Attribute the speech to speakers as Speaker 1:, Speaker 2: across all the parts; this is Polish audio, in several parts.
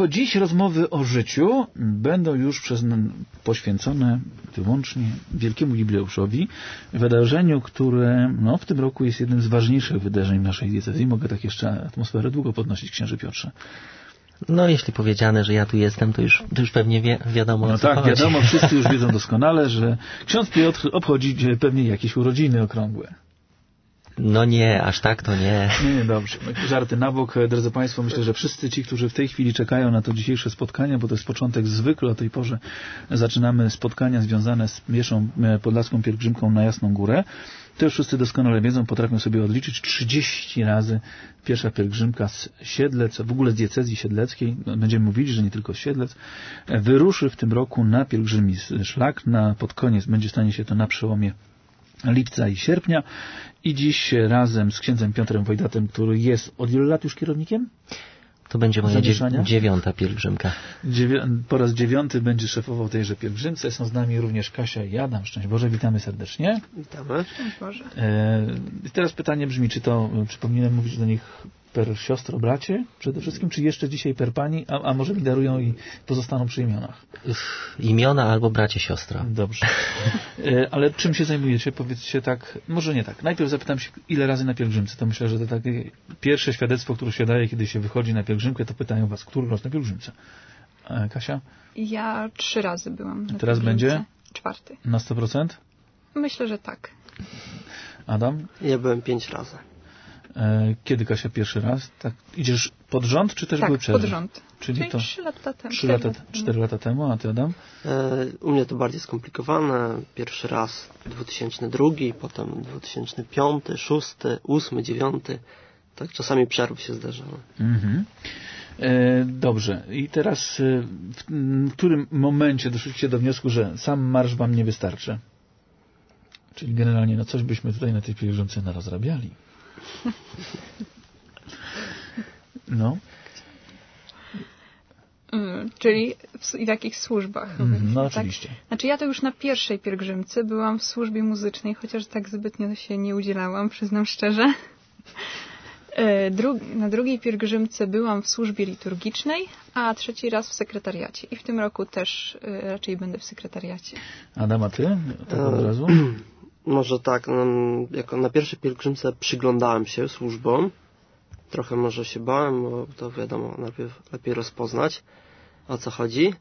Speaker 1: Dziś rozmowy o życiu będą już poświęcone wyłącznie wielkiemu jubileuszowi, wydarzeniu, które w tym roku jest jednym z ważniejszych wydarzeń naszej diecezji. Mogę tak jeszcze atmosferę długo podnosić, księże Piotrze.
Speaker 2: No, jeśli powiedziane, że ja tu jestem, to już pewnie wiadomo, o co chodzi.
Speaker 1: Wiadomo, wszyscy już wiedzą doskonale, że ksiądz Piotr obchodzi pewnie jakieś urodziny okrągłe.
Speaker 2: No nie, aż tak to nie.
Speaker 1: Nie, dobrze. Żarty na bok. Drodzy Państwo, myślę, że wszyscy ci, którzy w tej chwili czekają na to dzisiejsze spotkanie, bo to jest początek zwykle o tej porze zaczynamy spotkania związane z pieszą podlaską pielgrzymką na Jasną Górę. To już wszyscy doskonale wiedzą, potrafią sobie odliczyć 30 razy piesza pielgrzymka z Siedlec, w ogóle z diecezji siedleckiej, będziemy mówić, że nie tylko z Siedlec, wyruszy w tym roku na pielgrzymi szlak. Pod koniec stanie się to na przełomie lipca i sierpnia i dziś razem z księdzem Piotrem Wojdatem, który jest od ilu lat już kierownikiem?
Speaker 2: To będzie moja 9. pielgrzymka.
Speaker 1: Po raz 9 będzie szefował tejże pielgrzymce. Są z nami również Kasia i Adam. Szczęść Boże, witamy serdecznie.
Speaker 3: Witamy. Szczęść Boże.
Speaker 1: I teraz pytanie brzmi, czy powinienem mówić do nich per siostro, bracie przede wszystkim, czy jeszcze dzisiaj per pani, a może mi darują i pozostaną przy imionach?
Speaker 2: Imiona albo bracie, siostra.
Speaker 1: Dobrze. Ale czym się zajmujecie? Powiedzcie tak, może nie tak. Najpierw zapytam się, ile razy na pielgrzymce. To myślę, że to takie pierwsze świadectwo, które się daje, kiedy się wychodzi na pielgrzymkę, to pytają was, który raz na pielgrzymce? Kasia?
Speaker 3: Ja 3 razy byłam na
Speaker 1: Teraz będzie?
Speaker 3: 4.
Speaker 1: Na 100%?
Speaker 3: Myślę, że tak.
Speaker 1: Adam?
Speaker 4: Ja byłem 5 razy.
Speaker 1: Kiedy, Kasia, pierwszy raz? Tak, idziesz pod rząd, czy też były przerwy?
Speaker 3: pod rząd.
Speaker 1: Czyli to
Speaker 3: 3 lata temu.
Speaker 1: 4 lata temu, a ty, Adam?
Speaker 4: U mnie to bardziej skomplikowane. Pierwszy raz 2002, potem 2005, 6, 8, 9. Tak czasami przerwy się zdarzały.
Speaker 1: Mhm. Dobrze. I teraz w którym momencie doszliście do wniosku, że sam marsz wam nie wystarczy? Czyli generalnie coś byśmy tutaj na tej pielgrzymce narozrabiali. No.
Speaker 3: Czyli w jakich służbach?
Speaker 1: No oczywiście.
Speaker 3: Tak? Znaczy ja to już na pierwszej pielgrzymce byłam w służbie muzycznej, chociaż tak zbytnio się nie udzielałam, przyznam szczerze. Na drugiej pielgrzymce byłam w służbie liturgicznej, a 3 raz w sekretariacie. I w tym roku też raczej będę w sekretariacie.
Speaker 1: Adam, a ty? Tak od razu?
Speaker 4: Może tak, jako na pierwszej pielgrzymce przyglądałem się służbom. Trochę może się bałem, bo to wiadomo, najpierw lepiej rozpoznać, o co chodzi.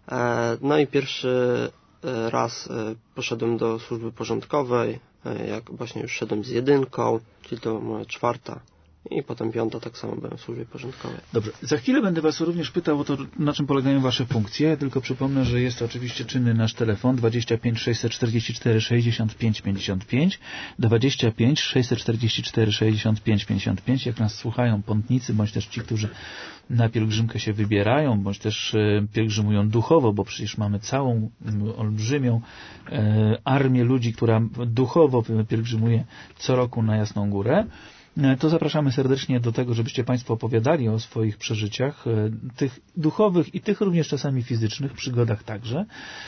Speaker 4: No i pierwszy raz poszedłem do służby porządkowej, jak właśnie już szedłem z 1, czyli to moja 4. I potem 5 tak samo byłem w służbie porządkowej.
Speaker 1: Dobrze. Za chwilę będę was również pytał o to, na czym polegają wasze funkcje. Ja tylko przypomnę, że jest to oczywiście czynny nasz telefon 25 644 65 55, 25 644 65 55. Jak nas słuchają pątnicy, bądź też ci, którzy na pielgrzymkę się wybierają, bądź też pielgrzymują duchowo, bo przecież mamy całą olbrzymią armię ludzi, która duchowo pielgrzymuje co roku na Jasną Górę. To zapraszamy serdecznie do tego, żebyście Państwo opowiadali o swoich przeżyciach, tych duchowych i tych również czasami fizycznych, przygodach także.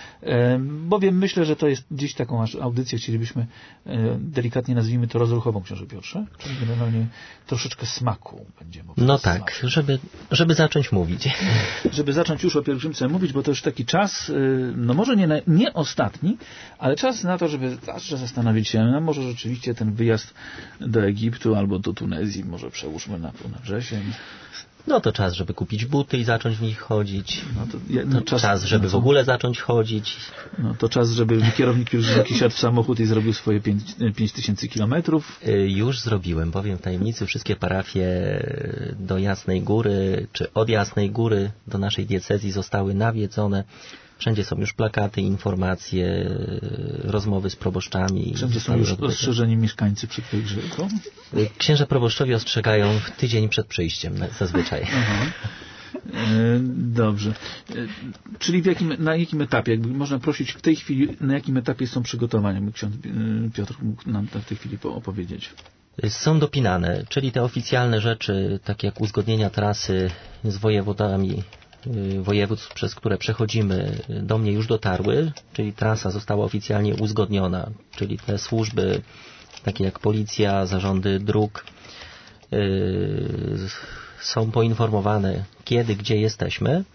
Speaker 1: Bowiem myślę, że to jest dziś taką audycję, chcielibyśmy delikatnie nazwijmy to rozruchową, książę Piotrze, czyli generalnie troszeczkę smaku będziemy opowiadać.
Speaker 2: No tak, żeby zacząć mówić.
Speaker 1: Żeby zacząć już o pielgrzymce mówić, bo to już taki czas, no może nie ostatni, ale czas na to, żeby zawsze zastanowić się, no może rzeczywiście ten wyjazd do Egiptu albo do Tunezji, może przełóżmy na wrzesień.
Speaker 2: No to czas, żeby kupić buty i zacząć w nich chodzić. Czas, żeby w ogóle zacząć chodzić.
Speaker 1: No to czas, żeby kierownik pielgrzymki siadł w samochód i zrobił swoje 5000 kilometrów.
Speaker 2: Już zrobiłem, powiem w tajemnicy, wszystkie parafie do Jasnej Góry, czy od Jasnej Góry do naszej diecezji zostały nawiedzone. Wszędzie są już plakaty, informacje, rozmowy z proboszczami.
Speaker 1: Wszędzie są już rozszerzeni mieszkańcy przed pielgrzymką?
Speaker 2: Księża proboszczowie ostrzegają tydzień przed przyjściem zazwyczaj.
Speaker 1: Aha. Dobrze. Czyli na jakim etapie, jakby można prosić w tej chwili, na jakim etapie są przygotowania? Mógł ksiądz Piotr mógł nam w tej chwili opowiedzieć.
Speaker 2: Są dopinane, czyli te oficjalne rzeczy, takie jak uzgodnienia trasy z wojewodami województw, przez które przechodzimy, do mnie już dotarły, czyli trasa została oficjalnie uzgodniona, czyli te służby takie jak policja, zarządy dróg są poinformowane, kiedy, gdzie jesteśmy.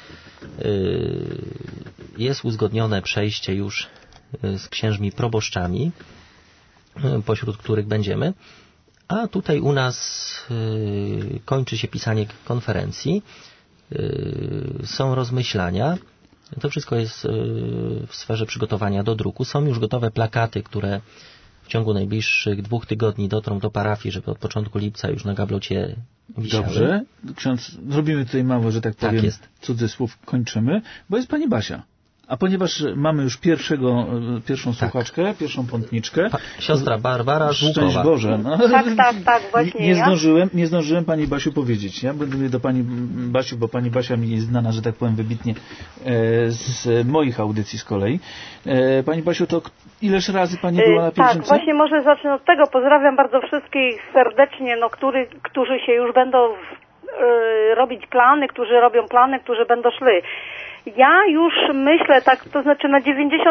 Speaker 2: Jest uzgodnione przejście już z księżmi proboszczami, pośród których będziemy. A tutaj u nas kończy się pisanie konferencji. Są rozmyślania. To wszystko jest w sferze przygotowania do druku. Są już gotowe plakaty, które w ciągu najbliższych 2 tygodni dotrą do parafii, żeby od początku lipca już na gablocie wisiały.
Speaker 1: Dobrze. Ksiądz, zrobimy tutaj mało, że tak powiem, cudzysłów, kończymy, bo jest pani Basia. A ponieważ mamy już pierwszą słuchaczkę, pierwszą pątniczkę.
Speaker 2: Siostra Barbara z Łukowa.
Speaker 1: Szczęść Boże. No.
Speaker 5: Tak, właśnie
Speaker 1: nie zdążyłem pani Basiu powiedzieć. Ja będę do pani Basiu, bo pani Basia mi jest znana, że tak powiem, wybitnie z moich audycji z kolei. Pani Basiu, to ileż razy pani była na pielgrzymce?
Speaker 5: Tak, właśnie może zacznę od tego. Pozdrawiam bardzo wszystkich serdecznie, którzy się już będą robić plany, którzy robią plany, którzy będą szli. Ja już myślę, tak, to znaczy na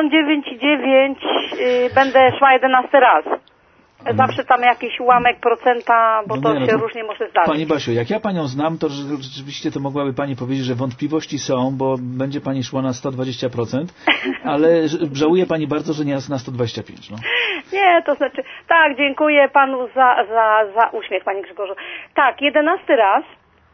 Speaker 5: 99,9 będę szła 11 raz. Zawsze tam jakiś ułamek procenta, bo to się różnie może zdarzyć.
Speaker 1: Pani Basiu, jak ja panią znam, to rzeczywiście to mogłaby pani powiedzieć, że wątpliwości są, bo będzie pani szła na 120%, ale żałuje pani bardzo, że nie jest na 125%. No.
Speaker 5: Nie, to znaczy, tak, dziękuję panu za uśmiech, panie Grzegorzu. Tak, 11 raz.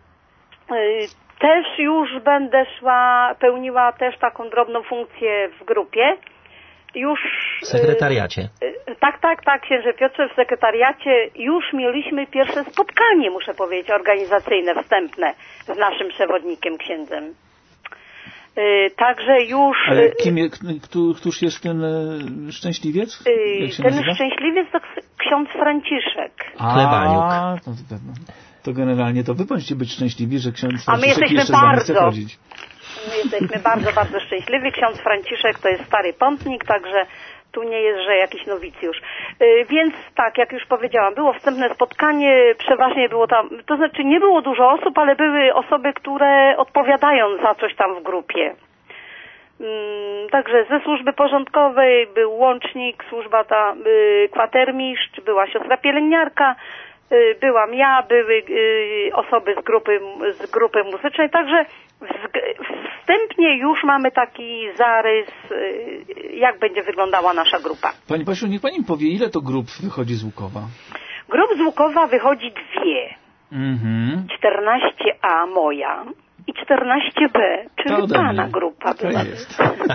Speaker 5: Też już będę szła, pełniła też taką drobną funkcję w grupie. Już
Speaker 2: w sekretariacie.
Speaker 5: Tak, księże Piotrze, w sekretariacie już mieliśmy pierwsze spotkanie, muszę powiedzieć, organizacyjne, wstępne z naszym przewodnikiem, księdzem. Także już...
Speaker 1: Ale któż jest ten szczęśliwiec?
Speaker 5: Ten szczęśliwiec to ksiądz Franciszek.
Speaker 2: Chlebaniuk.
Speaker 1: To generalnie to wy bądźcie być szczęśliwi, że ksiądz
Speaker 5: Franciszek
Speaker 1: jeszcze z wami chce chodzić.
Speaker 5: My jesteśmy bardzo, bardzo szczęśliwi. Ksiądz Franciszek to jest stary pątnik, także tu nie jest, że jakiś nowicjusz. Więc tak, jak już powiedziałam, było wstępne spotkanie, przeważnie było tam, to znaczy nie było dużo osób, ale były osoby, które odpowiadają za coś tam w grupie. Także ze służby porządkowej był łącznik, służba ta, kwatermistrz, była siostra pielęgniarka, byłam ja, były osoby z grupy muzycznej, także wstępnie już mamy taki zarys, jak będzie wyglądała nasza grupa.
Speaker 1: Pani Basiu, niech pani powie, ile to grup wychodzi z Łukowa?
Speaker 5: Grup z Łukowa wychodzi 2. 14A moja i 14B, czyli pana grupa.
Speaker 1: Taka jest.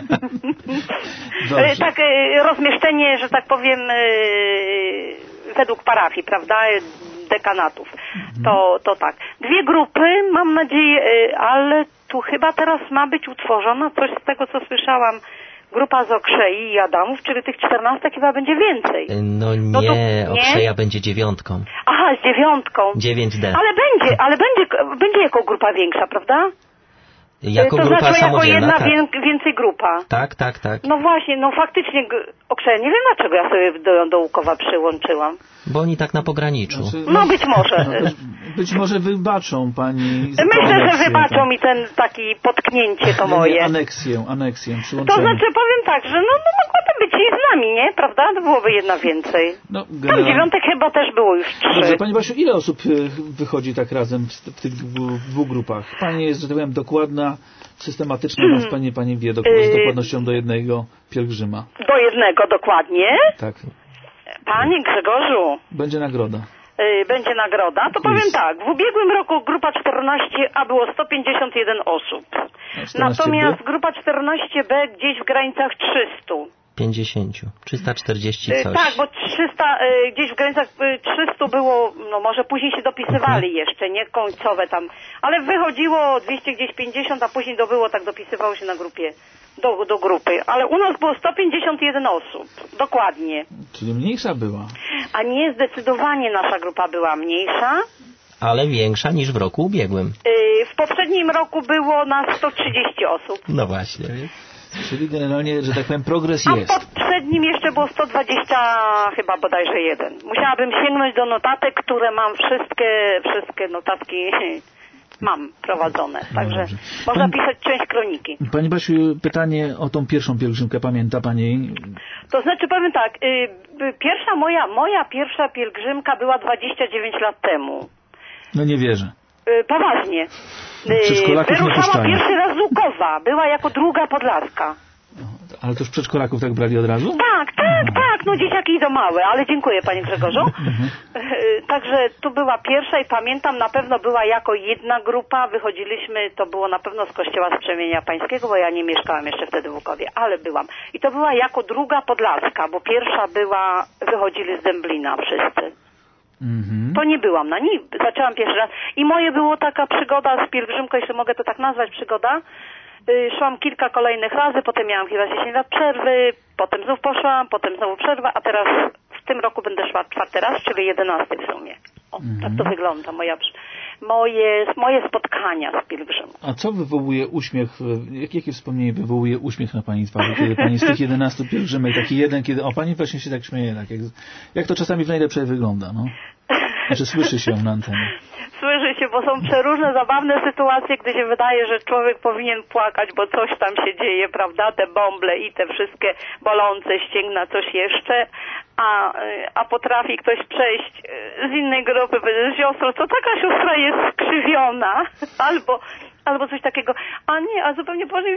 Speaker 5: Tak, rozmieszczenie, że tak powiem, według parafii, prawda, dekanatów. To tak. 2 grupy, mam nadzieję, ale tu chyba teraz ma być utworzona, coś z tego, co słyszałam, grupa z Okrzei i Adamów, czyli tych 14 chyba będzie więcej.
Speaker 2: No nie, Okrzeja będzie 9.
Speaker 5: Aha, z 9.
Speaker 2: 9D.
Speaker 5: Ale będzie jako grupa większa, prawda?
Speaker 2: Jako
Speaker 5: to
Speaker 2: grupa
Speaker 5: znaczy
Speaker 2: samodzielna,
Speaker 5: jako jedna więcej grupa.
Speaker 2: Tak.
Speaker 5: No właśnie, faktycznie Okrzeja, nie wiem dlaczego ja sobie do Łukowa przyłączyłam.
Speaker 2: Bo oni tak na pograniczu.
Speaker 5: No być może.
Speaker 1: Być może wybaczą pani...
Speaker 5: Myślę, że wybaczą mi ten taki potknięcie to moje.
Speaker 1: Aneksję, przyłączenie.
Speaker 5: To znaczy powiem tak, że mogłaby być i z nami, nie? Prawda? To byłoby jedna więcej. Tam 9 chyba też było już 3.
Speaker 1: Dobrze, pani Basiu, ile osób wychodzi tak razem w tych 2 grupach? Pani jest, że tak powiem, dokładna, systematyczna, więc pani wie z dokładnością do jednego pielgrzyma. Do jednego dokładnie? Tak. Panie Grzegorzu. Będzie nagroda. Będzie nagroda. To powiem tak, w ubiegłym roku grupa 14A było 151 osób. Natomiast grupa 14B gdzieś w granicach 300. 340 coś. Tak, bo 300, gdzieś w granicach 300 było, może później się dopisywali jeszcze, nie końcowe tam, ale wychodziło 200 gdzieś 50, a później dopisywało się na grupie, do grupy, ale u nas było 151 osób, dokładnie. Czyli mniejsza była. A nie, zdecydowanie nasza grupa była mniejsza.
Speaker 2: Ale większa niż w roku ubiegłym.
Speaker 5: W poprzednim roku było nas 130 osób.
Speaker 2: No właśnie.
Speaker 1: Czyli generalnie, że tak powiem, progres jest.
Speaker 5: A w poprzednim jeszcze było 120 chyba bodajże 1. Musiałabym sięgnąć do notatek, które mam wszystkie notatki mam prowadzone. Także można pisać część kroniki.
Speaker 1: Pani Basiu, pytanie o tą pierwszą pielgrzymkę, pamięta pani?
Speaker 5: To znaczy powiem tak, moja pierwsza pielgrzymka była 29 lat temu.
Speaker 1: No nie wierzę.
Speaker 5: Poważnie.
Speaker 1: Przedszkolaków nie
Speaker 5: Wyruszała
Speaker 1: puszczają.
Speaker 5: pierwszy raz z Łukowa, była jako druga Podlaska.
Speaker 1: Ale to już przedszkolaków tak brali od razu?
Speaker 5: Tak, no dzieciaki idą małe, ale dziękuję Panie Grzegorzu. Także tu była pierwsza i pamiętam, na pewno była jako jedna grupa, wychodziliśmy, to było na pewno z Kościoła Strzemienia Pańskiego, bo ja nie mieszkałam jeszcze wtedy w Łukowie, ale byłam. I to była jako druga Podlaska, bo pierwsza była, wychodzili z Dęblina wszyscy. To nie byłam na niej, zaczęłam pierwszy raz. I moje było taka przygoda z pielgrzymką, jeśli mogę to tak nazwać, przygoda. Szłam kilka kolejnych razy, potem miałam chyba 10 lat przerwy, potem znów poszłam, potem znowu przerwa, a teraz w tym roku będę szła 4. raz, czyli 11 w sumie. O, tak to wygląda moje spotkania z pielgrzymką.
Speaker 1: A co wywołuje uśmiech, jakie wspomnienie wywołuje uśmiech na Pani twarzy, kiedy Pani z tych 11 pielgrzymek, taki jeden, kiedy Pani właśnie się tak śmieje, tak jak to czasami w najlepszej wygląda, no? Znaczy słyszy się na antenie.
Speaker 5: Słyszy się, bo są przeróżne, zabawne sytuacje, gdy się wydaje, że człowiek powinien płakać, bo coś tam się dzieje, prawda? Te bąble i te wszystkie bolące ścięgna, coś jeszcze, a potrafi ktoś przejść z innej grupy, powiedzieć, siostro, to taka siostra jest skrzywiona, albo coś takiego. A zupełnie poważnie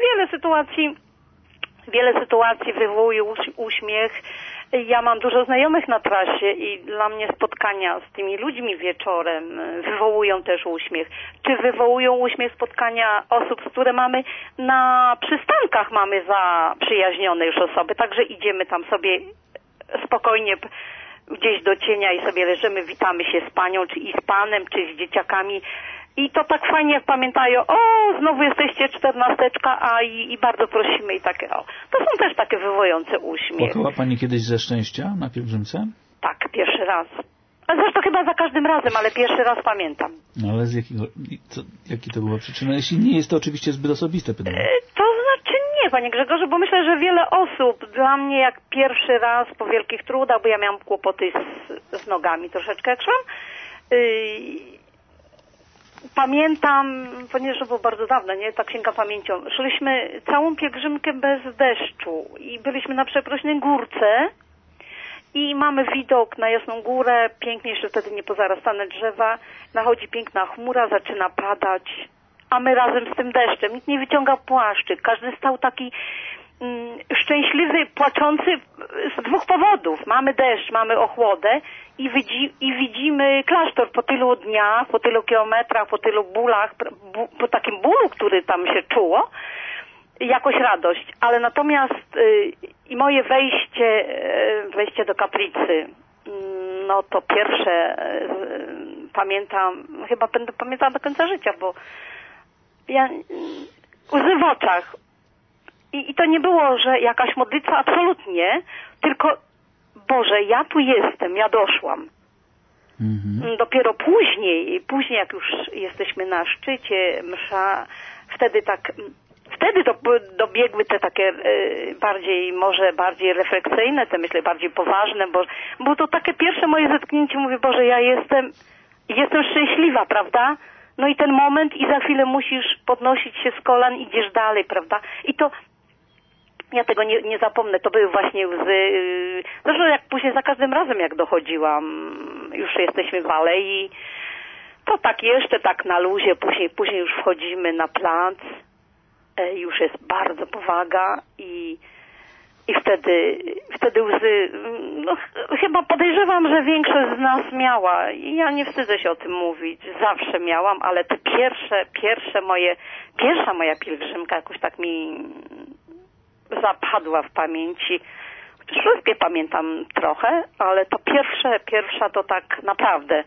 Speaker 5: wiele sytuacji wywołuje uśmiech. Ja mam dużo znajomych na trasie i dla mnie spotkania z tymi ludźmi wieczorem wywołują też uśmiech. Czy wywołują uśmiech spotkania osób, z które mamy na przystankach, mamy zaprzyjaźnione już osoby, także idziemy tam sobie spokojnie gdzieś do cienia i sobie leżymy, witamy się z panią, czy i z panem, czy z dzieciakami. I to tak fajnie, jak pamiętają, znowu jesteście 14, i bardzo prosimy i takie, To są też takie wywołujące uśmiech.
Speaker 1: Płakała Pani kiedyś ze szczęścia na pielgrzymce?
Speaker 5: Tak, pierwszy raz. A zresztą chyba za każdym razem, ale pierwszy raz pamiętam.
Speaker 1: No ale jaki to była przyczyna? Jeśli nie jest to oczywiście zbyt osobiste pytanie.
Speaker 5: To znaczy nie, Panie Grzegorzu, bo myślę, że wiele osób, dla mnie jak pierwszy raz po wielkich trudach, bo ja miałam kłopoty z nogami troszeczkę jak szłam, pamiętam, ponieważ to było bardzo dawno, nie? Tak sięga pamięcią. Szliśmy całą pielgrzymkę bez deszczu i byliśmy na przeprośnej górce i mamy widok na Jasną Górę, pięknie, jeszcze wtedy nie pozarastane drzewa, nachodzi piękna chmura, zaczyna padać, a my razem z tym deszczem. Nikt nie wyciąga płaszczyk, każdy stał taki szczęśliwy, płaczący z dwóch powodów. Mamy deszcz, mamy ochłodę i widzimy klasztor po tylu dniach, po tylu kilometrach, po tylu bólach, po takim bólu, który tam się czuło, jakoś radość. Ale natomiast i moje wejście do kaplicy, no to pierwsze pamiętam, chyba będę pamiętała do końca życia, bo ja łzy w oczach. I to nie było, że jakaś modlitwa, absolutnie, tylko Boże, ja tu jestem, ja doszłam. Dopiero później jak już jesteśmy na szczycie, msza, wtedy dobiegły te takie bardziej refleksyjne, te myślę bardziej poważne, bo to takie pierwsze moje zetknięcie, mówię, Boże, ja jestem szczęśliwa, prawda? No i ten moment i za chwilę musisz podnosić się z kolan, idziesz dalej, prawda? I to ja tego nie zapomnę, to były właśnie łzy. Zresztą jak później za każdym razem jak dochodziłam, już jesteśmy w alei, to tak jeszcze tak na luzie, później już wchodzimy na plac, już jest bardzo powaga i wtedy łzy, no chyba podejrzewam, że większość z nas miała i ja nie wstydzę się o tym mówić, zawsze miałam, ale te pierwsza moja pielgrzymka jakoś tak mi zapadła w pamięci. Wszystkie pamiętam trochę, ale to pierwsza to tak naprawdę.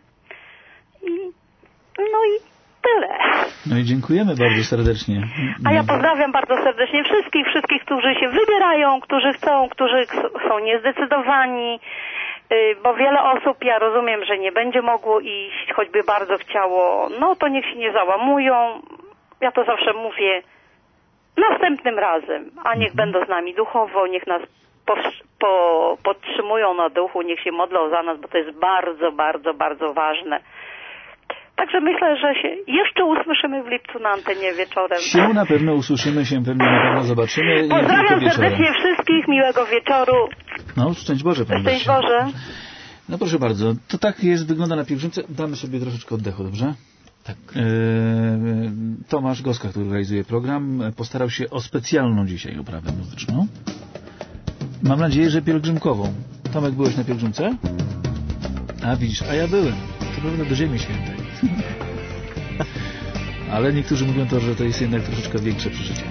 Speaker 5: No i tyle.
Speaker 1: No i dziękujemy bardzo serdecznie.
Speaker 5: A ja pozdrawiam bardzo serdecznie wszystkich, którzy się wybierają, którzy chcą, którzy są niezdecydowani, bo wiele osób, ja rozumiem, że nie będzie mogło iść, choćby bardzo chciało, no to niech się nie załamują. Ja to zawsze mówię, następnym razem, a niech będą z nami duchowo, niech nas podtrzymują na duchu, niech się modlą za nas, bo to jest bardzo, bardzo, bardzo ważne. Także myślę, że się jeszcze usłyszymy w lipcu na antenie wieczorem.
Speaker 1: Się na pewno usłyszymy, się na pewno zobaczymy.
Speaker 5: Pozdrawiam serdecznie wszystkich, miłego wieczoru.
Speaker 1: No, szczęść Boże, Pani
Speaker 5: Szczęść Boże.
Speaker 1: No proszę bardzo, to tak wygląda na pielgrzymce. Damy sobie troszeczkę oddechu, dobrze?
Speaker 2: Tak.
Speaker 1: Tomasz Goska, który realizuje program, postarał się o specjalną dzisiaj oprawę muzyczną. Mam nadzieję, że pielgrzymkową. Tomek, byłeś na pielgrzymce? A widzisz, a ja byłem. To prawda, do Ziemi Świętej. Ale niektórzy mówią to, że to jest jednak troszeczkę większe przeżycie.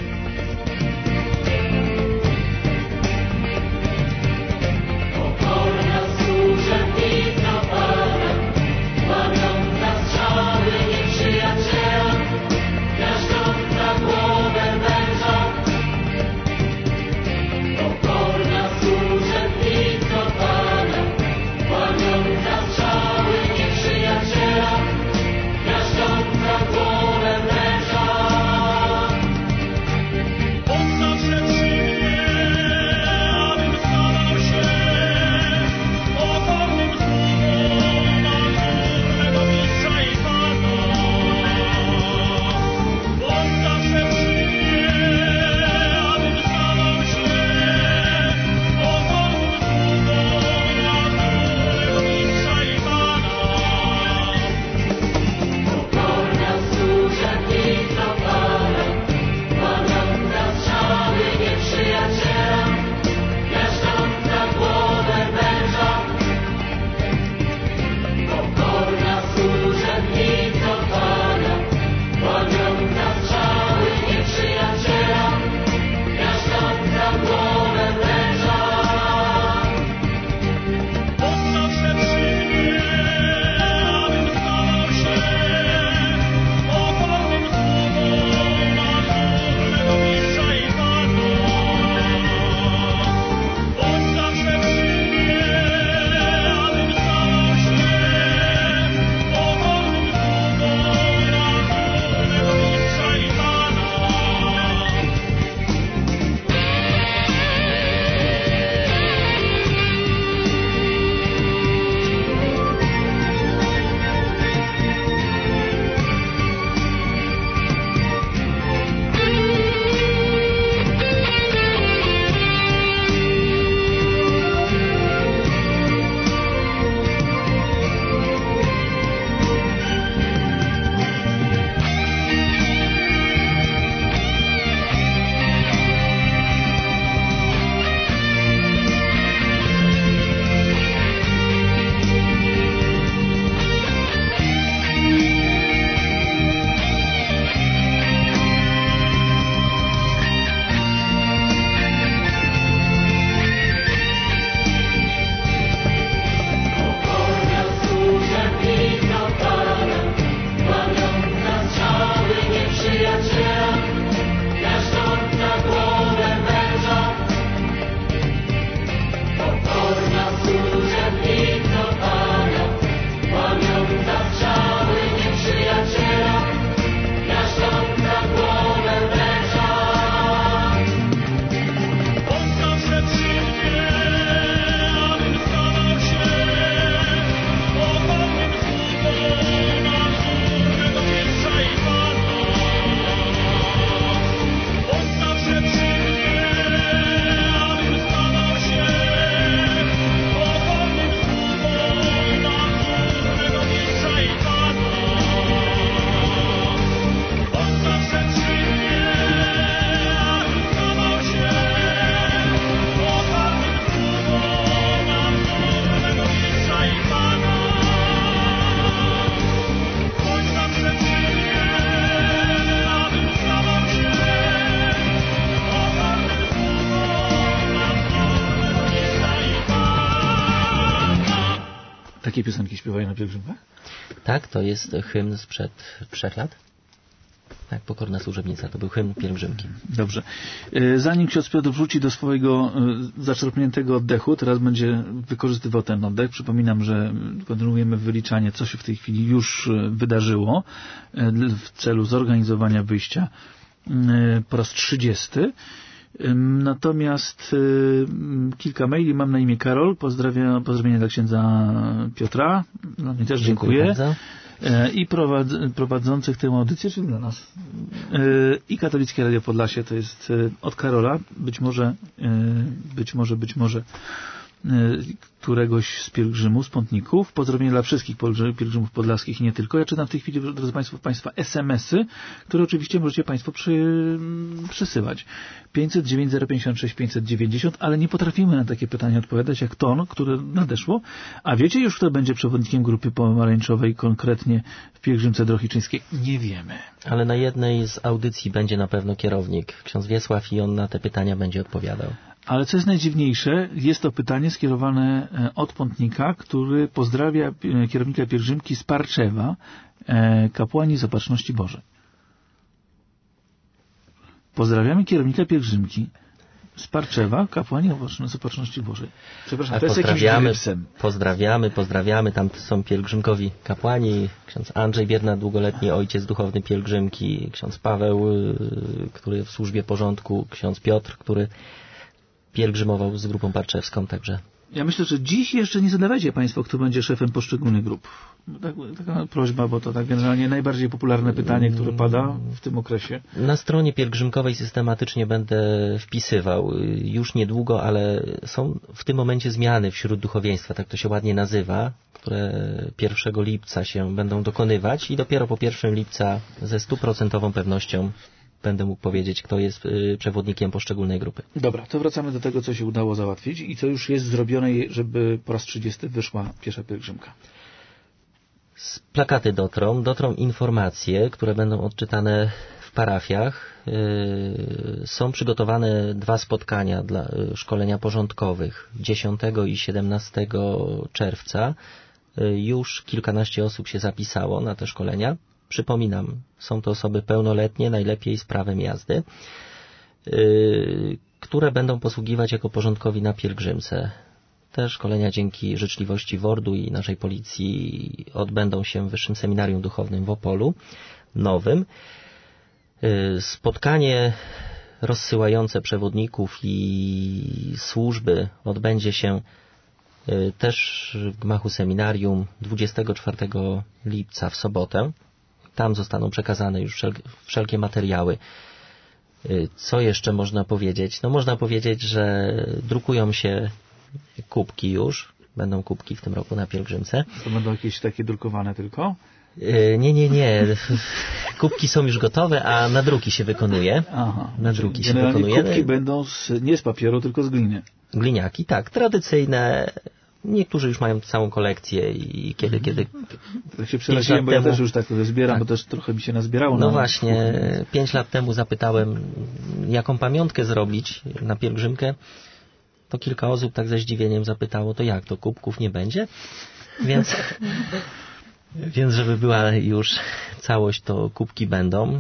Speaker 1: Takie piosenki śpiewają na pielgrzymkach?
Speaker 2: Tak, to jest hymn sprzed 3 lat. Tak, Pokorna Służebnica, to był hymn pielgrzymki.
Speaker 1: Dobrze. Zanim ksiądz Piotr wróci do swojego zaczerpniętego oddechu, teraz będzie wykorzystywał ten oddech. Przypominam, że kontynuujemy wyliczanie, co się w tej chwili już wydarzyło w celu zorganizowania wyjścia po raz 30. Natomiast kilka maili. Mam na imię Karol. Pozdrowienia dla księdza Piotra. No, mnie też dziękuję. I prowadzących tę audycję, czyli dla nas. I Katolickie Radio Podlasie, to jest od Karola. Być może któregoś z pielgrzymów, z pątników. Pozdrowienia dla wszystkich pielgrzymów podlaskich i nie tylko. Ja czytam w tej chwili, drodzy Państwa, SMS-y, które oczywiście możecie Państwo przesyłać. 509 056 590, ale nie potrafimy na takie pytania odpowiadać, jak to, które nadeszło. A wiecie już, kto będzie przewodnikiem grupy pomarańczowej konkretnie w pielgrzymce Drohiczyńskiej? Nie wiemy.
Speaker 2: Ale na jednej z audycji będzie na pewno kierownik, ksiądz Wiesław, i on na te pytania będzie odpowiadał.
Speaker 1: Ale co jest najdziwniejsze, jest to pytanie skierowane od pątnika, który pozdrawia kierownika pielgrzymki z Parczewa, kapłani z Opatrzności Bożej. Pozdrawiamy kierownika pielgrzymki z Parczewa, kapłani z Opatrzności Bożej. Przepraszam, to jest jakimś grypsem.
Speaker 2: Pozdrawiamy. Tam są pielgrzymkowi kapłani, ksiądz Andrzej Biedna, długoletni ojciec duchowny pielgrzymki, ksiądz Paweł, który w służbie porządku, ksiądz Piotr, który pielgrzymował z grupą parczewską, także...
Speaker 1: Ja myślę, że dziś jeszcze nie zadawajcie Państwo, kto będzie szefem poszczególnych grup. Taka prośba, bo to tak generalnie najbardziej popularne pytanie, które pada w tym okresie.
Speaker 2: Na stronie pielgrzymkowej systematycznie będę wpisywał już niedługo, ale są w tym momencie zmiany wśród duchowieństwa, tak to się ładnie nazywa, które 1 lipca się będą dokonywać i dopiero po 1 lipca ze 100% pewnością będę mógł powiedzieć, kto jest przewodnikiem poszczególnej grupy.
Speaker 1: Dobra, to wracamy do tego, co się udało załatwić i co już jest zrobione, żeby po raz 30 wyszła pierwsza pielgrzymka.
Speaker 2: Z plakaty dotrą informacje, które będą odczytane w parafiach. Są przygotowane 2 spotkania dla szkolenia porządkowych 10 i 17 czerwca. Już kilkanaście osób się zapisało na te szkolenia. Przypominam, są to osoby pełnoletnie, najlepiej z prawem jazdy, które będą posługiwać jako porządkowi na pielgrzymce. Te szkolenia dzięki życzliwości WORD-u i naszej policji odbędą się w Wyższym Seminarium Duchownym w Opolu Nowym. Spotkanie rozsyłające przewodników i służby odbędzie się też w gmachu seminarium 24 lipca w sobotę. Tam zostaną przekazane już wszelkie materiały. Co jeszcze można powiedzieć? No można powiedzieć, że drukują się kubki już. Będą kubki w tym roku na pielgrzymce.
Speaker 1: To będą jakieś takie drukowane tylko?
Speaker 2: Nie. Kubki są już gotowe, a nadruki się wykonuje.
Speaker 1: Aha.
Speaker 2: Nadruki się wykonuje.
Speaker 1: Kubki będą nie z papieru, tylko z gliny.
Speaker 2: Gliniaki, tak. Tradycyjne. Niektórzy już mają całą kolekcję i kiedy
Speaker 1: tak się przeraziłem, bo ja też już tak zbieram, tak. Bo też trochę mi się nazbierało.
Speaker 2: No właśnie, 5 lat temu zapytałem, jaką pamiątkę zrobić na pielgrzymkę. To kilka osób tak ze zdziwieniem zapytało, to jak, to kubków nie będzie? Więc żeby była już całość, to kubki będą.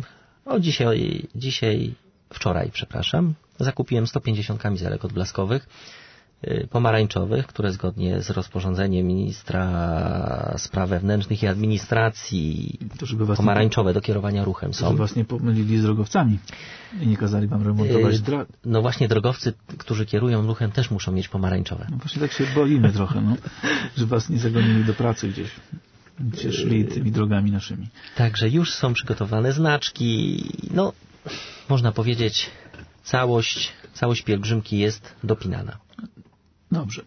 Speaker 2: Wczoraj, zakupiłem 150 kamizelek odblaskowych, pomarańczowych, które zgodnie z rozporządzeniem ministra spraw wewnętrznych i administracji pomarańczowe do kierowania ruchem są.
Speaker 1: Żeby was nie pomylili z drogowcami i nie kazali wam remontować drog.
Speaker 2: No właśnie drogowcy, którzy kierują ruchem, też muszą mieć pomarańczowe.
Speaker 1: No właśnie tak się boimy trochę, żeby was nie zagonili do pracy gdzieś. Gdzie szli tymi drogami naszymi.
Speaker 2: Także już są przygotowane znaczki. No, można powiedzieć, całość pielgrzymki jest dopinana.
Speaker 1: Dobrze.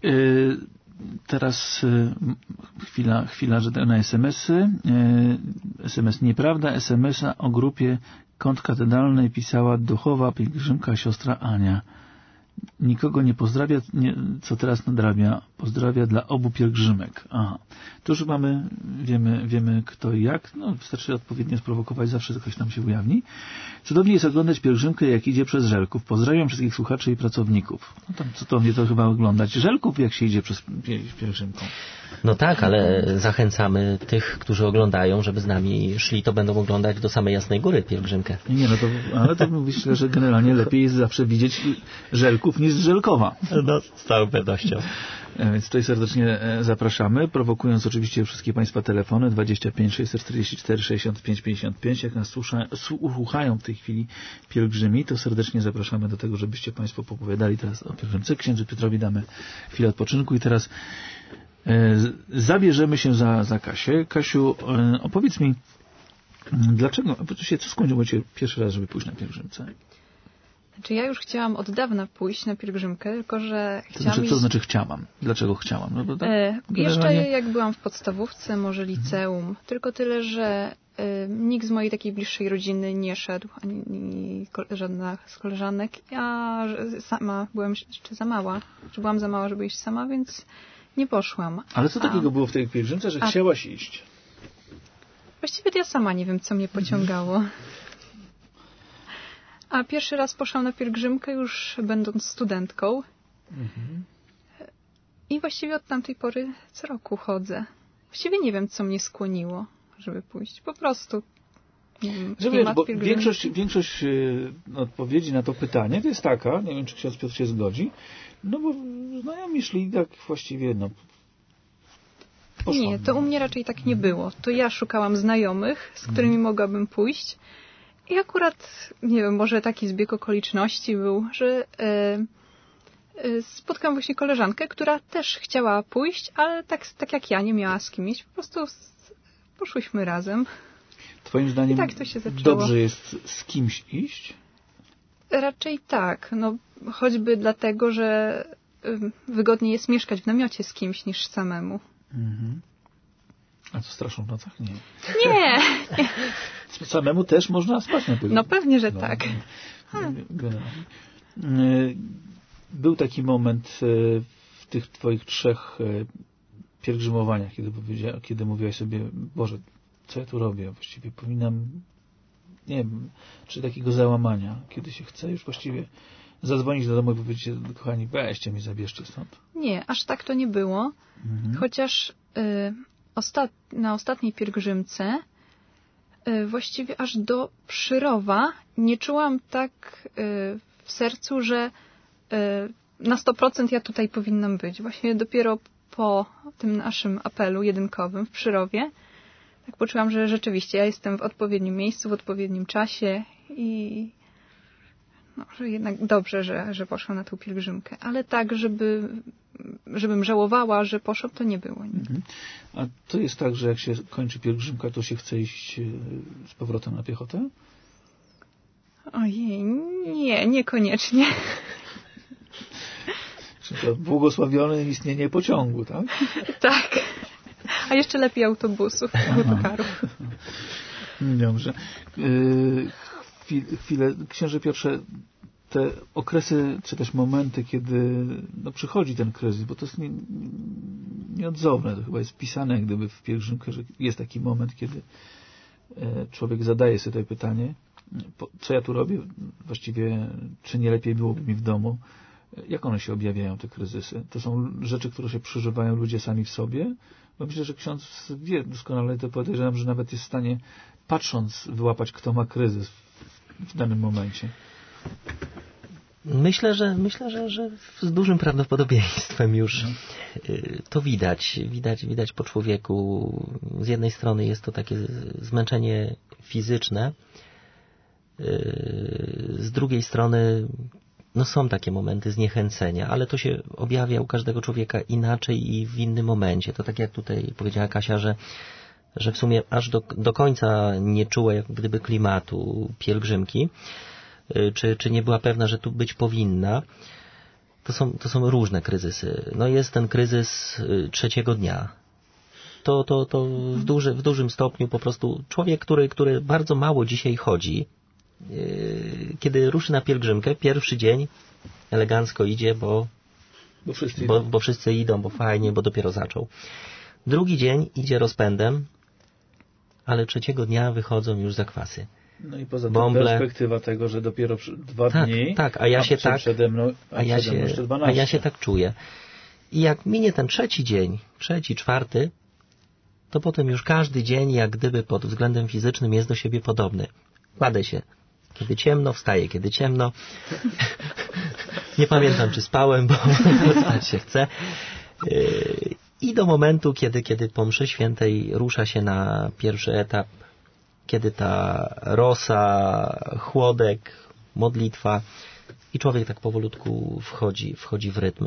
Speaker 1: Teraz chwila, że na SMS-y. SMS nieprawda. SMS-a o grupie Kąt Katedralnej pisała duchowa pielgrzymka siostra Ania. Nikogo nie pozdrawia, co teraz nadrabia. Pozdrawia dla obu pielgrzymek. Aha. To już wiemy kto i jak. No, wystarczy odpowiednio sprowokować, zawsze coś tam się ujawni. Cudownie jest oglądać pielgrzymkę, jak idzie przez Żelków. Pozdrawiam wszystkich słuchaczy i pracowników. No tam cudownie to chyba oglądać Żelków, jak się idzie przez pielgrzymką.
Speaker 2: No tak, ale zachęcamy tych, którzy oglądają, żeby z nami szli, to będą oglądać do samej Jasnej Góry pielgrzymkę.
Speaker 1: Ale to myślę, że generalnie lepiej jest zawsze widzieć Żelków niż Żelkowa.
Speaker 2: No, z całą pewnością.
Speaker 1: Więc tutaj serdecznie zapraszamy, prowokując oczywiście wszystkie Państwa telefony 25 644 65 55. Jak nas słuchają w tej chwili pielgrzymi, to serdecznie zapraszamy do tego, żebyście Państwo opowiadali teraz o pielgrzymce. Księdzu Piotrowi damy chwilę odpoczynku i teraz zabierzemy się za Kasię. Kasiu, opowiedz mi, dlaczego, co skłoniło Cię pierwszy raz, żeby pójść na pielgrzymce?
Speaker 3: Znaczy ja już chciałam od dawna pójść na pielgrzymkę, tylko że chciałam...
Speaker 1: Co znaczy chciałam? Dlaczego chciałam? No bo tak
Speaker 3: Jeszcze jak byłam w podstawówce, może liceum. Tylko tyle, że nikt z mojej takiej bliższej rodziny nie szedł, ani żadna z koleżanek. Ja sama byłam jeszcze za mała. Byłam za mała, żeby iść sama, więc nie poszłam.
Speaker 1: Ale co takiego było w tej pielgrzymce, że chciałaś iść?
Speaker 3: Właściwie to ja sama nie wiem, co mnie pociągało. A pierwszy raz poszłam na pielgrzymkę już będąc studentką. I właściwie od tamtej pory co roku chodzę. Właściwie nie wiem, co mnie skłoniło, żeby pójść. Po prostu. Nie wiem,
Speaker 1: bo większość odpowiedzi na to pytanie to jest taka, nie wiem, czy ksiądz Piotr się zgodzi, no bo znajomi szli tak właściwie, poszłam.
Speaker 3: Nie, to u mnie raczej tak nie było. To ja szukałam znajomych, z którymi mogłabym pójść. I akurat, nie wiem, może taki zbieg okoliczności był, że spotkałam właśnie koleżankę, która też chciała pójść, ale tak jak ja, nie miała z kim iść. Po prostu poszłyśmy razem.
Speaker 1: Twoim zdaniem
Speaker 3: tak to się zaczęło.
Speaker 1: Dobrze jest z kimś iść?
Speaker 3: Raczej tak. No, choćby dlatego, że wygodniej jest mieszkać w namiocie z kimś niż samemu.
Speaker 1: A co, straszą w nocach? Nie.
Speaker 3: Nie.
Speaker 1: Samemu też można spać na pielgrzymce.
Speaker 3: No pewnie, że tak.
Speaker 1: Był taki moment w tych twoich 3 pielgrzymowaniach, kiedy mówiłaś sobie, Boże, co ja tu robię? Właściwie powinnam, nie wiem, czy takiego załamania, kiedy się chce już właściwie zadzwonić do domu i powiedzieć, kochani, weźcie mnie, zabierzcie stąd.
Speaker 3: Nie, aż tak to nie było. Chociaż na ostatniej pielgrzymce właściwie aż do Przyrowa nie czułam tak w sercu, że na 100% ja tutaj powinnam być. Właśnie dopiero po tym naszym apelu jedynkowym w Przyrowie tak poczułam, że rzeczywiście ja jestem w odpowiednim miejscu, w odpowiednim czasie i że jednak dobrze, że poszłam na tą pielgrzymkę. Ale tak, żebym żałowała, że poszłam, to nie było.
Speaker 1: A to jest tak, że jak się kończy pielgrzymka, to się chce iść z powrotem na piechotę?
Speaker 3: Ojej, nie, niekoniecznie.
Speaker 1: Czyli to błogosławione istnienie pociągu, tak?
Speaker 3: Tak. A jeszcze lepiej autobusów, autokarów.
Speaker 1: Dobrze. Chwilę, księże Piotrze, te okresy, czy też momenty, kiedy przychodzi ten kryzys, bo to jest nieodzowne, to chyba jest wpisane jak gdyby w pielgrzymkę, że jest taki moment, kiedy człowiek zadaje sobie to pytanie, co ja tu robię, właściwie czy nie lepiej byłoby mi w domu. Jak one się objawiają, te kryzysy? To są rzeczy, które się przeżywają ludzie sami w sobie? Bo myślę, że ksiądz wie doskonale, to podejrzewam, że nawet jest w stanie, patrząc, wyłapać, kto ma kryzys w danym momencie.
Speaker 2: Myślę, że z dużym prawdopodobieństwem już to widać po człowieku. Z jednej strony jest to takie zmęczenie fizyczne, z drugiej strony są takie momenty zniechęcenia, ale to się objawia u każdego człowieka inaczej i w innym momencie. To tak jak tutaj powiedziała Kasia, że w sumie aż do końca nie czuła jak gdyby klimatu pielgrzymki, czy nie była pewna, że tu być powinna. To są różne kryzysy. Jest ten kryzys 3. dnia. To w dużym stopniu po prostu człowiek, który bardzo mało dzisiaj chodzi, kiedy ruszy na pielgrzymkę, pierwszy dzień elegancko idzie, bo wszyscy idą, bo fajnie, bo dopiero zaczął. Drugi dzień idzie rozpędem, ale 3. dnia wychodzą już zakwasy.
Speaker 1: No i poza tym perspektywa tego, że dopiero 2 dni,
Speaker 2: a ja się
Speaker 1: przede mną jeszcze 12.
Speaker 2: A ja się tak czuję. I jak minie ten 3. dzień, 3., 4., to potem już każdy dzień jak gdyby pod względem fizycznym jest do siebie podobny. Kładę się, kiedy ciemno, wstaję, kiedy ciemno. Nie pamiętam, czy spałem, bo spać się chce. I do momentu, kiedy po mszy świętej rusza się na pierwszy etap, kiedy ta rosa, chłodek, modlitwa i człowiek tak powolutku wchodzi w rytm.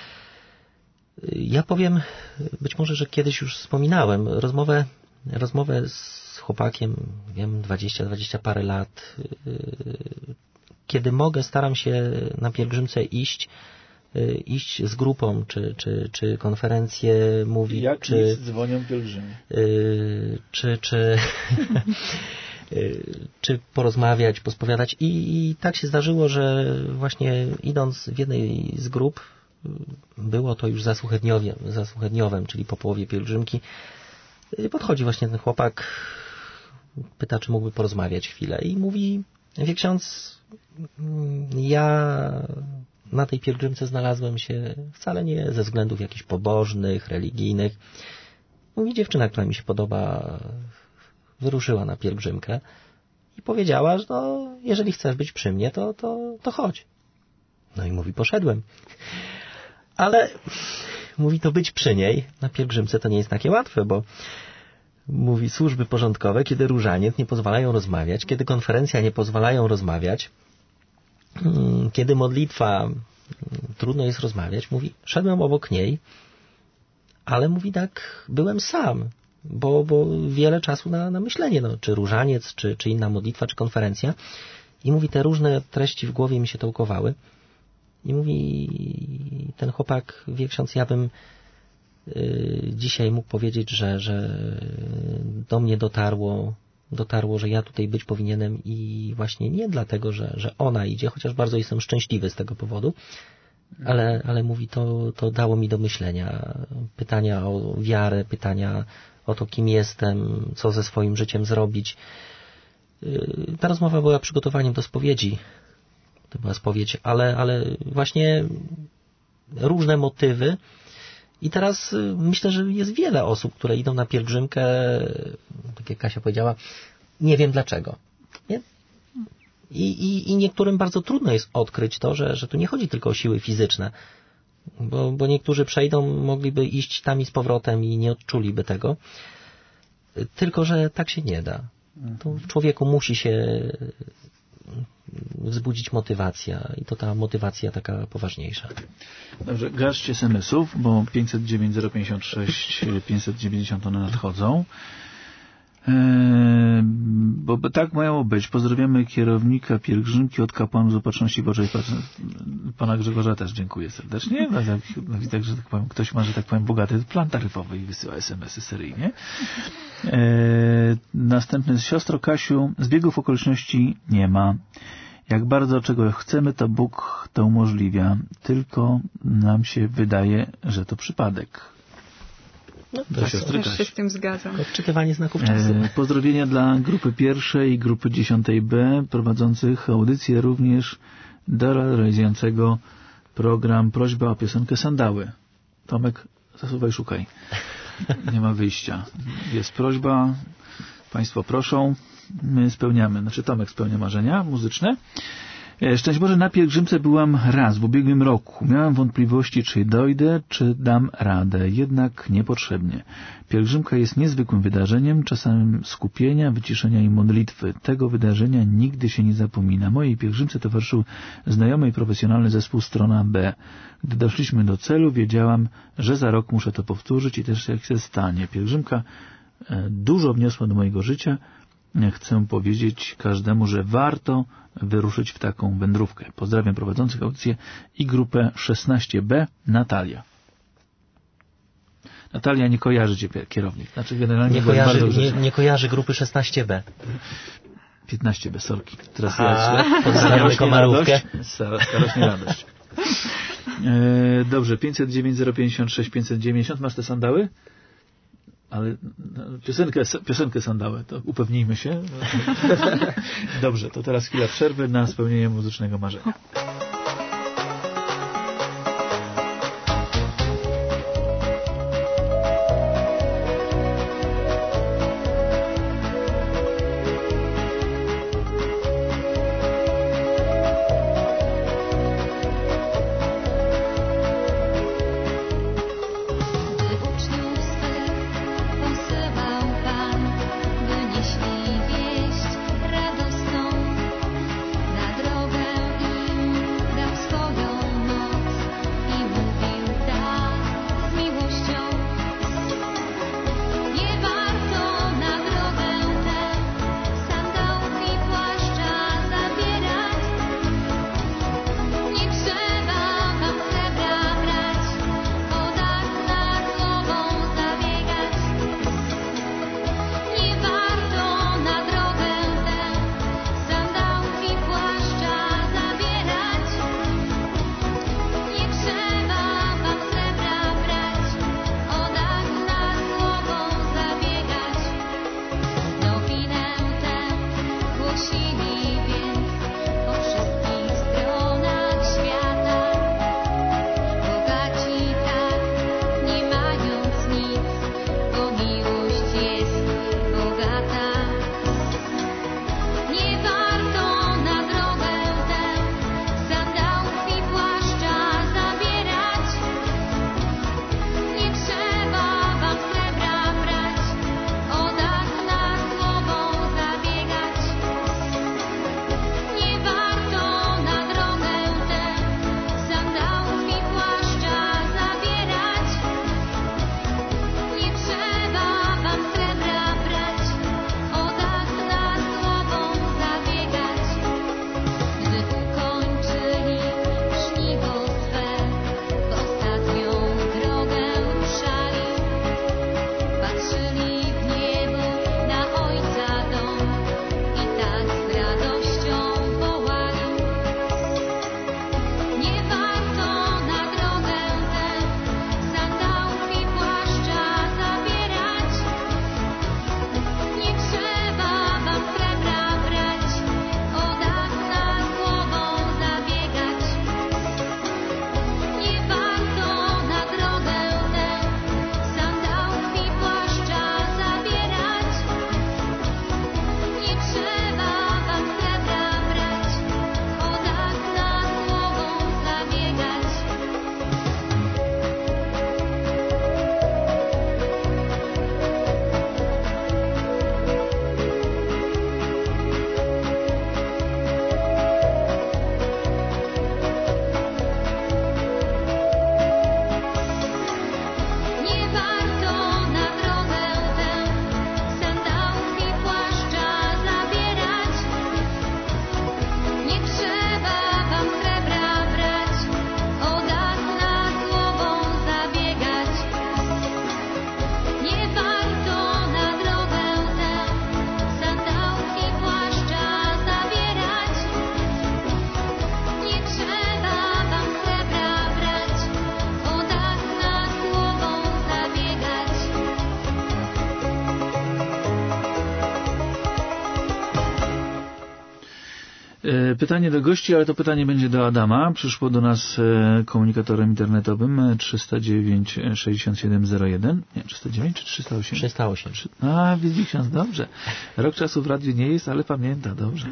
Speaker 2: Ja powiem, być może, że kiedyś już wspominałem, rozmowę z chłopakiem, wiem, 20 parę lat, kiedy mogę, staram się na pielgrzymce iść z grupą, czy konferencje mówić.
Speaker 1: Jak nic dzwonią pielgrzymi.
Speaker 2: Czy porozmawiać, pospowiadać. I tak się zdarzyło, że właśnie idąc w jednej z grup, było to już za Suchedniowem, czyli po połowie pielgrzymki, podchodzi właśnie ten chłopak, pyta, czy mógłby porozmawiać chwilę i mówi: wie ksiądz, ja na tej pielgrzymce znalazłem się wcale nie ze względów jakichś pobożnych, religijnych. Mówi, dziewczyna, która mi się podoba, wyruszyła na pielgrzymkę i powiedziała, że no, jeżeli chcesz być przy mnie, to chodź. No i mówi, poszedłem. Ale mówi, to być przy niej na pielgrzymce to nie jest takie łatwe, bo mówi, służby porządkowe, kiedy różaniec nie pozwalają rozmawiać, kiedy konferencja nie pozwalają rozmawiać, kiedy modlitwa trudno jest rozmawiać, mówi, szedłem obok niej, ale mówi, tak, byłem sam, bo wiele czasu na myślenie, no, czy różaniec, czy inna modlitwa, czy konferencja. I mówi, te różne treści w głowie mi się tołkowały. I mówi, ten chłopak, wie ksiądz, ja bym dzisiaj mógł powiedzieć, że do mnie dotarło, że ja tutaj być powinienem i właśnie nie dlatego, że ona idzie, chociaż bardzo jestem szczęśliwy z tego powodu, ale mówi, to dało mi do myślenia. Pytania o wiarę, pytania o to, kim jestem, co ze swoim życiem zrobić. Ta rozmowa była przygotowaniem do spowiedzi. To była spowiedź, ale właśnie różne motywy. I teraz myślę, że jest wiele osób, które idą na pielgrzymkę, tak jak Kasia powiedziała, nie wiem dlaczego. Nie? I niektórym bardzo trudno jest odkryć to, że tu nie chodzi tylko o siły fizyczne, bo niektórzy przejdą, mogliby iść tam i z powrotem i nie odczuliby tego, tylko że tak się nie da. To w człowieku musi się wzbudzić motywacja i to ta motywacja taka poważniejsza.
Speaker 1: Dobrze, garść SMS-ów, bo 509 056 590 one nadchodzą. Bo tak mają być. Pozdrawiamy kierownika pielgrzymki od kapłanów z Opatrzności Bożej. Pana Grzegorza też dziękuję serdecznie. Widzę, że tak powiem, ktoś ma, że tak powiem, bogaty plan taryfowy i wysyła SMS-y seryjnie. Następny, siostro Kasiu, zbiegów okoliczności nie ma. Jak bardzo czego chcemy, to Bóg to umożliwia. Tylko nam się wydaje, że to przypadek.
Speaker 3: No, też się z tym zgadzam.
Speaker 2: Odczytywanie znaków czasu.
Speaker 1: Pozdrowienia dla grupy pierwszej i grupy 10B prowadzących audycję, również do realizującego program Prośba o piosenkę Sandały. Tomek, zasuwaj, szukaj. Nie ma wyjścia. Jest prośba, Państwo proszą, my spełniamy. Znaczy Tomek spełnia marzenia muzyczne. Szczęść Boże, na pielgrzymce byłam raz w ubiegłym roku. Miałem wątpliwości, czy dojdę, czy dam radę. Jednak niepotrzebnie. Pielgrzymka jest niezwykłym wydarzeniem, czasem skupienia, wyciszenia i modlitwy. Tego wydarzenia nigdy się nie zapomina. Mojej pielgrzymce towarzyszył znajomy i profesjonalny zespół Strona B. Gdy doszliśmy do celu, wiedziałam, że za rok muszę to powtórzyć i też jak się stanie. Pielgrzymka dużo wniosła do mojego życia. Chcę powiedzieć każdemu, że warto wyruszyć w taką wędrówkę. Pozdrawiam prowadzących audycję i grupę 16B, Natalia. Natalia, nie kojarzy Cię kierownik. Znaczy generalnie
Speaker 2: nie kojarzy grupy 16B.
Speaker 1: 15B, sorki. Teraz
Speaker 2: pozdrawiamy Komarówkę.
Speaker 1: Starośnie radość. Dobrze, 509 056 590. Masz te sandały? Ale piosenkę Sandały, to upewnijmy się. Dobrze, to teraz chwila przerwy na spełnienie muzycznego marzenia.
Speaker 6: Radosną na drogę im
Speaker 1: Pytanie do gości, ale to pytanie będzie do Adama. Przyszło do nas komunikatorem internetowym 309 6701. Nie, 309 czy 308?
Speaker 2: 308.
Speaker 1: A, widzi ksiądz, dobrze. Rok czasu w radiu nie jest, ale pamięta, dobrze.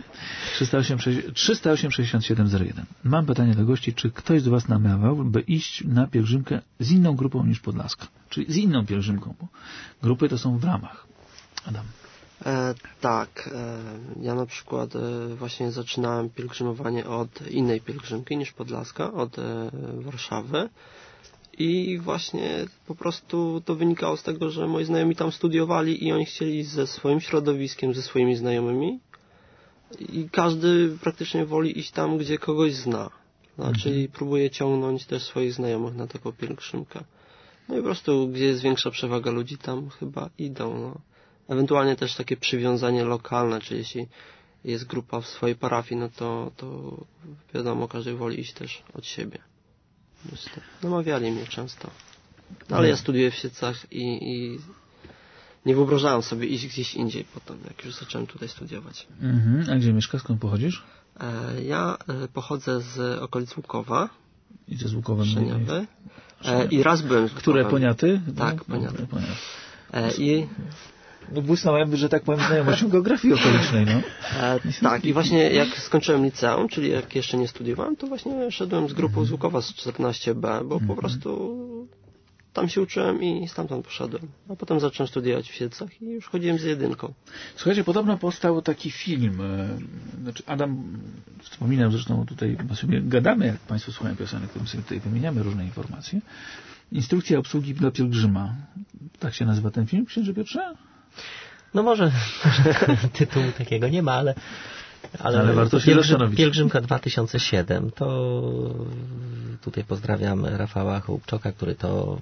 Speaker 1: 308 6701. Mam pytanie do gości, czy ktoś z was namawiał, by iść na pielgrzymkę z inną grupą niż Podlaska? Czyli z inną pielgrzymką, bo grupy to są w ramach. Adam.
Speaker 4: Tak, ja na przykład właśnie zaczynałem pielgrzymowanie od innej pielgrzymki niż Podlaska, od Warszawy i właśnie po prostu to wynikało z tego, że moi znajomi tam studiowali i oni chcieli iść ze swoim środowiskiem, ze swoimi znajomymi i każdy praktycznie woli iść tam, gdzie kogoś zna, czyli próbuje ciągnąć też swoich znajomych na taką pielgrzymkę. No i po prostu gdzie jest większa przewaga ludzi, tam chyba idą, no. Ewentualnie też takie przywiązanie lokalne, czyli jeśli jest grupa w swojej parafii, no to wiadomo, każdy woli iść też od siebie. Namawiali mnie często. No, ale ja studiuję w Siedlcach i nie wyobrażałem sobie iść gdzieś indziej potem, jak już zacząłem tutaj studiować.
Speaker 1: A gdzie mieszkasz? Skąd pochodzisz?
Speaker 4: Ja pochodzę z okolic Łukowa.
Speaker 1: I ze z Łukowem?
Speaker 4: Szczeniawy. I raz byłem z Łukowem.
Speaker 1: Które Poniaty?
Speaker 4: Tak, Poniaty.
Speaker 1: I... No błysnąłem, że tak powiem, znajomością geografii okolicznej, no.
Speaker 4: Tak, i właśnie jak skończyłem liceum, czyli jak jeszcze nie studiowałem, to właśnie szedłem z grupą z Łukowa z 14B, bo po prostu tam się uczyłem i stamtąd poszedłem. A potem zacząłem studiować w Siedlcach i już chodziłem z jedynką.
Speaker 1: Słuchajcie, podobno powstał taki film. Znaczy Adam wspominał, zresztą tutaj sobie gadamy, jak Państwo słuchają piosenek, którym sobie tutaj wymieniamy różne informacje. Instrukcja obsługi dla pielgrzyma. Tak się nazywa ten film, księże Piotrze?
Speaker 2: No może tytułu takiego nie ma, ale
Speaker 1: warto się zastanowić.
Speaker 2: Pielgrzymka 2007, to tutaj pozdrawiam Rafała Chłopczoka, który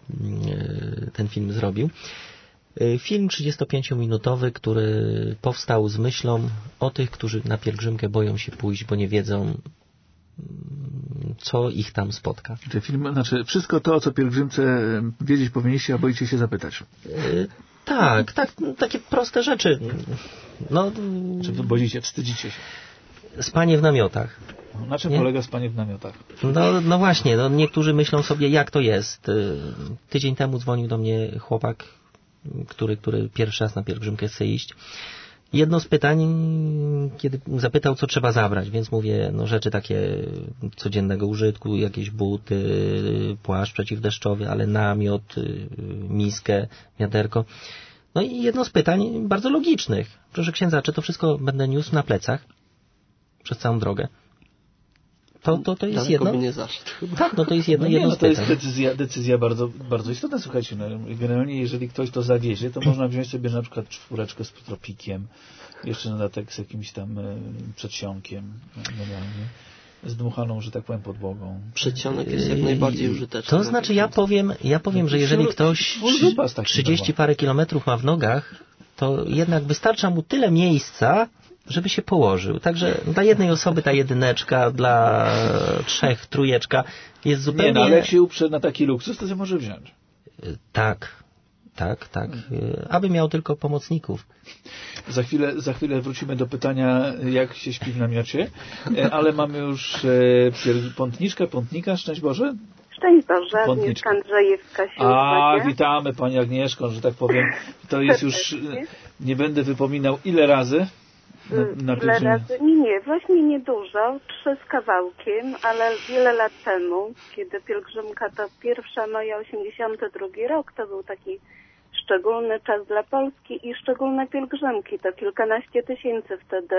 Speaker 2: ten film zrobił. Film 35-minutowy, który powstał z myślą o tych, którzy na pielgrzymkę boją się pójść, bo nie wiedzą, co ich tam spotka.
Speaker 1: Ten film, znaczy wszystko to, o co pielgrzymce wiedzieć powinniście, a boicie się zapytać.
Speaker 2: Tak, takie proste rzeczy. No,
Speaker 1: czy wy boicie, wstydzicie się?
Speaker 2: Spanie w namiotach.
Speaker 1: Na czym polega spanie w namiotach?
Speaker 2: No właśnie, niektórzy myślą sobie, jak to jest. Tydzień temu dzwonił do mnie chłopak, który pierwszy raz na pielgrzymkę chce iść. Jedno z pytań, kiedy zapytał, co trzeba zabrać, więc mówię, rzeczy takie codziennego użytku, jakieś buty, płaszcz przeciwdeszczowy, ale namiot, miskę, wiaderko. No i jedno z pytań bardzo logicznych. Proszę księdza, czy to wszystko będę niósł na plecach przez całą drogę? To jest jedno.
Speaker 4: Nie zaszedł.
Speaker 2: Tak, to jest jedno z
Speaker 1: to
Speaker 2: pytań.
Speaker 1: jest decyzja bardzo, bardzo istotna. Słuchajcie, generalnie jeżeli ktoś to zawiezie, to można wziąć sobie na przykład 4 z tropikiem, jeszcze na dodatek z jakimś tam przedsionkiem, generalnie, zdmuchaną, że tak powiem, podłogą.
Speaker 4: Przedsionek jest jak najbardziej użyteczny.
Speaker 2: To znaczy ja powiem, że jeżeli ktoś 30 parę kilometrów ma w nogach, to jednak wystarcza mu tyle miejsca, żeby się położył. Także dla jednej osoby ta jedyneczka, dla 3, 3 jest zupełnie...
Speaker 1: Nie, ale jak się uprze na taki luksus, to się może wziąć.
Speaker 2: Tak. Aby miał tylko pomocników.
Speaker 1: Za chwilę wrócimy do pytania, jak się śpi w namiocie, ale mamy już pątnika, szczęść Boże.
Speaker 6: Szczęść Boże, Agnieszka Andrzejewska się
Speaker 1: witamy Pani Agnieszko, że tak powiem. To jest już, nie będę wypominał ile razy.
Speaker 6: Ile razy? Nie, właśnie niedużo, 3 z kawałkiem, ale wiele lat temu, kiedy pielgrzymka to pierwsza moja, 82 rok, to był taki szczególny czas dla Polski i szczególne pielgrzymki, to kilkanaście tysięcy wtedy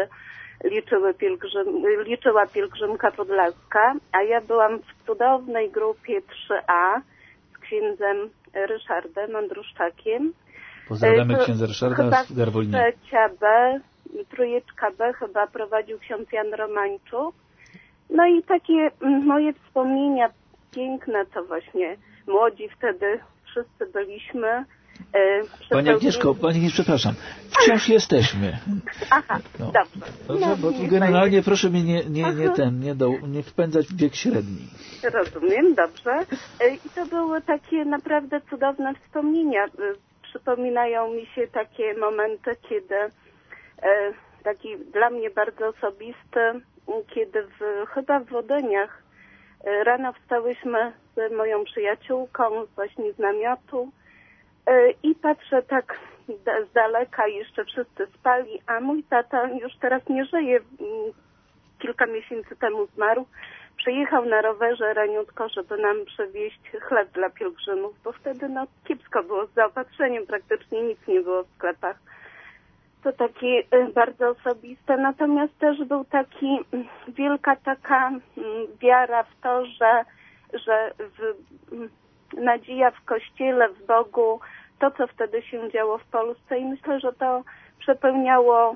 Speaker 6: liczyła pielgrzymka podlaska, a ja byłam w cudownej grupie 3A z księdzem Ryszardem Andruszczakiem.
Speaker 1: Pozdrawiamy księdza Ryszarda w Garwolinie. 3B,
Speaker 6: 3B chyba prowadził ksiądz Jan Romańczuk. No i takie moje wspomnienia piękne, to właśnie młodzi wtedy wszyscy byliemy.
Speaker 1: Pani Agnieszko, przepraszam, wciąż jesteśmy.
Speaker 6: Aha, dobrze.
Speaker 1: Bo tu generalnie proszę mnie nie wpędzać w wiek średni.
Speaker 6: Rozumiem, dobrze. I to były takie naprawdę cudowne wspomnienia. Przypominają mi się takie momenty, kiedy taki dla mnie bardzo osobisty kiedy chyba w Wodyniach rano wstałyśmy z moją przyjaciółką właśnie z namiotu i patrzę tak z daleka, jeszcze wszyscy spali, a mój tata już teraz nie żyje, kilka miesięcy temu zmarł. Przyjechał na rowerze raniutko, żeby nam przywieźć chleb dla pielgrzymów, bo wtedy kiepsko było z zaopatrzeniem, praktycznie nic nie było w sklepach. To takie bardzo osobiste, natomiast też był wielka taka wiara w to, że nadzieja w Kościele, w Bogu, to co wtedy się działo w Polsce i myślę, że to przepełniało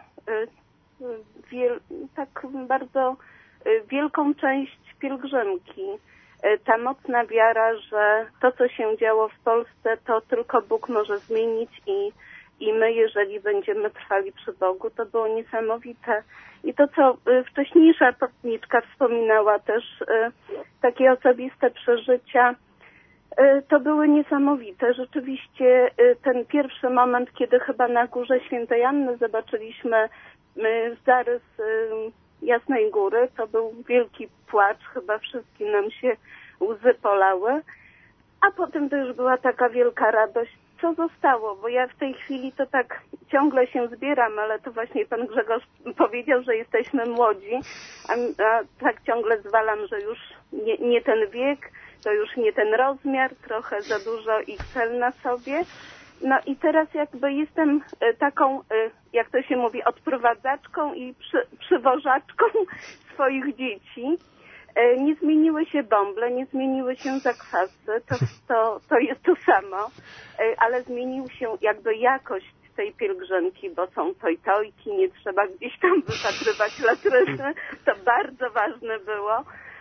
Speaker 6: tak bardzo wielką część pielgrzymki. Ta mocna wiara, że to co się działo w Polsce, to tylko Bóg może zmienić i my, jeżeli będziemy trwali przy Bogu, to było niesamowite. I to, co wcześniejsza popniczka wspominała też, takie osobiste przeżycia, to były niesamowite. Rzeczywiście ten pierwszy moment, kiedy chyba na Górze Świętej Anny zobaczyliśmy zarys Jasnej Góry, to był wielki płacz, chyba wszystkim nam się łzy polały, a potem to już była taka wielka radość. Co zostało? Bo ja w tej chwili to tak ciągle się zbieram, ale to właśnie pan Grzegorz powiedział, że jesteśmy młodzi, a tak ciągle zwalam, że już nie ten wiek, to już nie ten rozmiar, trochę za dużo XL na sobie. No i teraz jakby jestem taką, jak to się mówi, odprowadzaczką i przywożaczką swoich dzieci. Nie zmieniły się bąble, nie zmieniły się zakwasy, to jest to samo, ale zmienił się jakby jakość tej pielgrzymki, bo są tojtojki, nie trzeba gdzieś tam wypatrywać latryny, to bardzo ważne było.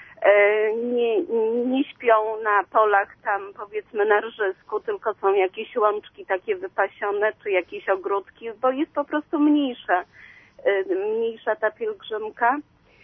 Speaker 6: Nie śpią na polach tam, powiedzmy, na rżysku, tylko są jakieś łączki takie wypasione, czy jakieś ogródki, bo jest po prostu mniejsza ta pielgrzymka.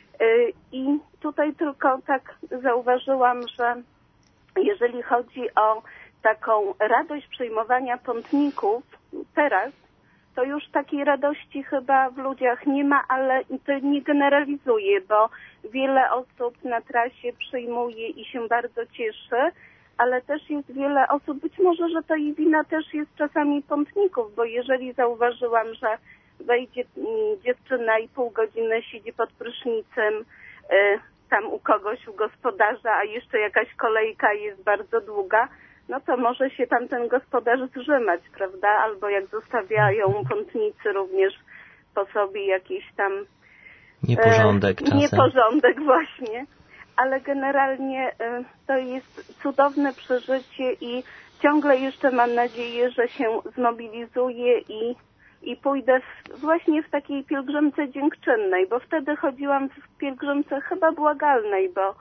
Speaker 6: I tutaj tylko tak zauważyłam, że jeżeli chodzi o taką radość przyjmowania pątników teraz, to już takiej radości chyba w ludziach nie ma, ale to nie generalizuje, bo wiele osób na trasie przyjmuje i się bardzo cieszy, ale też jest wiele osób, być może, że to i wina też jest czasami pątników, bo jeżeli zauważyłam, że wejdzie dziewczyna i pół godziny siedzi pod prysznicem tam u kogoś, u gospodarza, a jeszcze jakaś kolejka jest bardzo długa, no to może się tam ten gospodarz zrzymać, prawda? Albo jak zostawiają pątnicy również po sobie jakiś tam
Speaker 2: nieporządek czasem.
Speaker 6: Nieporządek właśnie. Ale generalnie to jest cudowne przeżycie i ciągle jeszcze mam nadzieję, że się zmobilizuję i pójdę właśnie w takiej pielgrzymce dziękczynnej, bo wtedy chodziłam w pielgrzymce chyba błagalnej, bo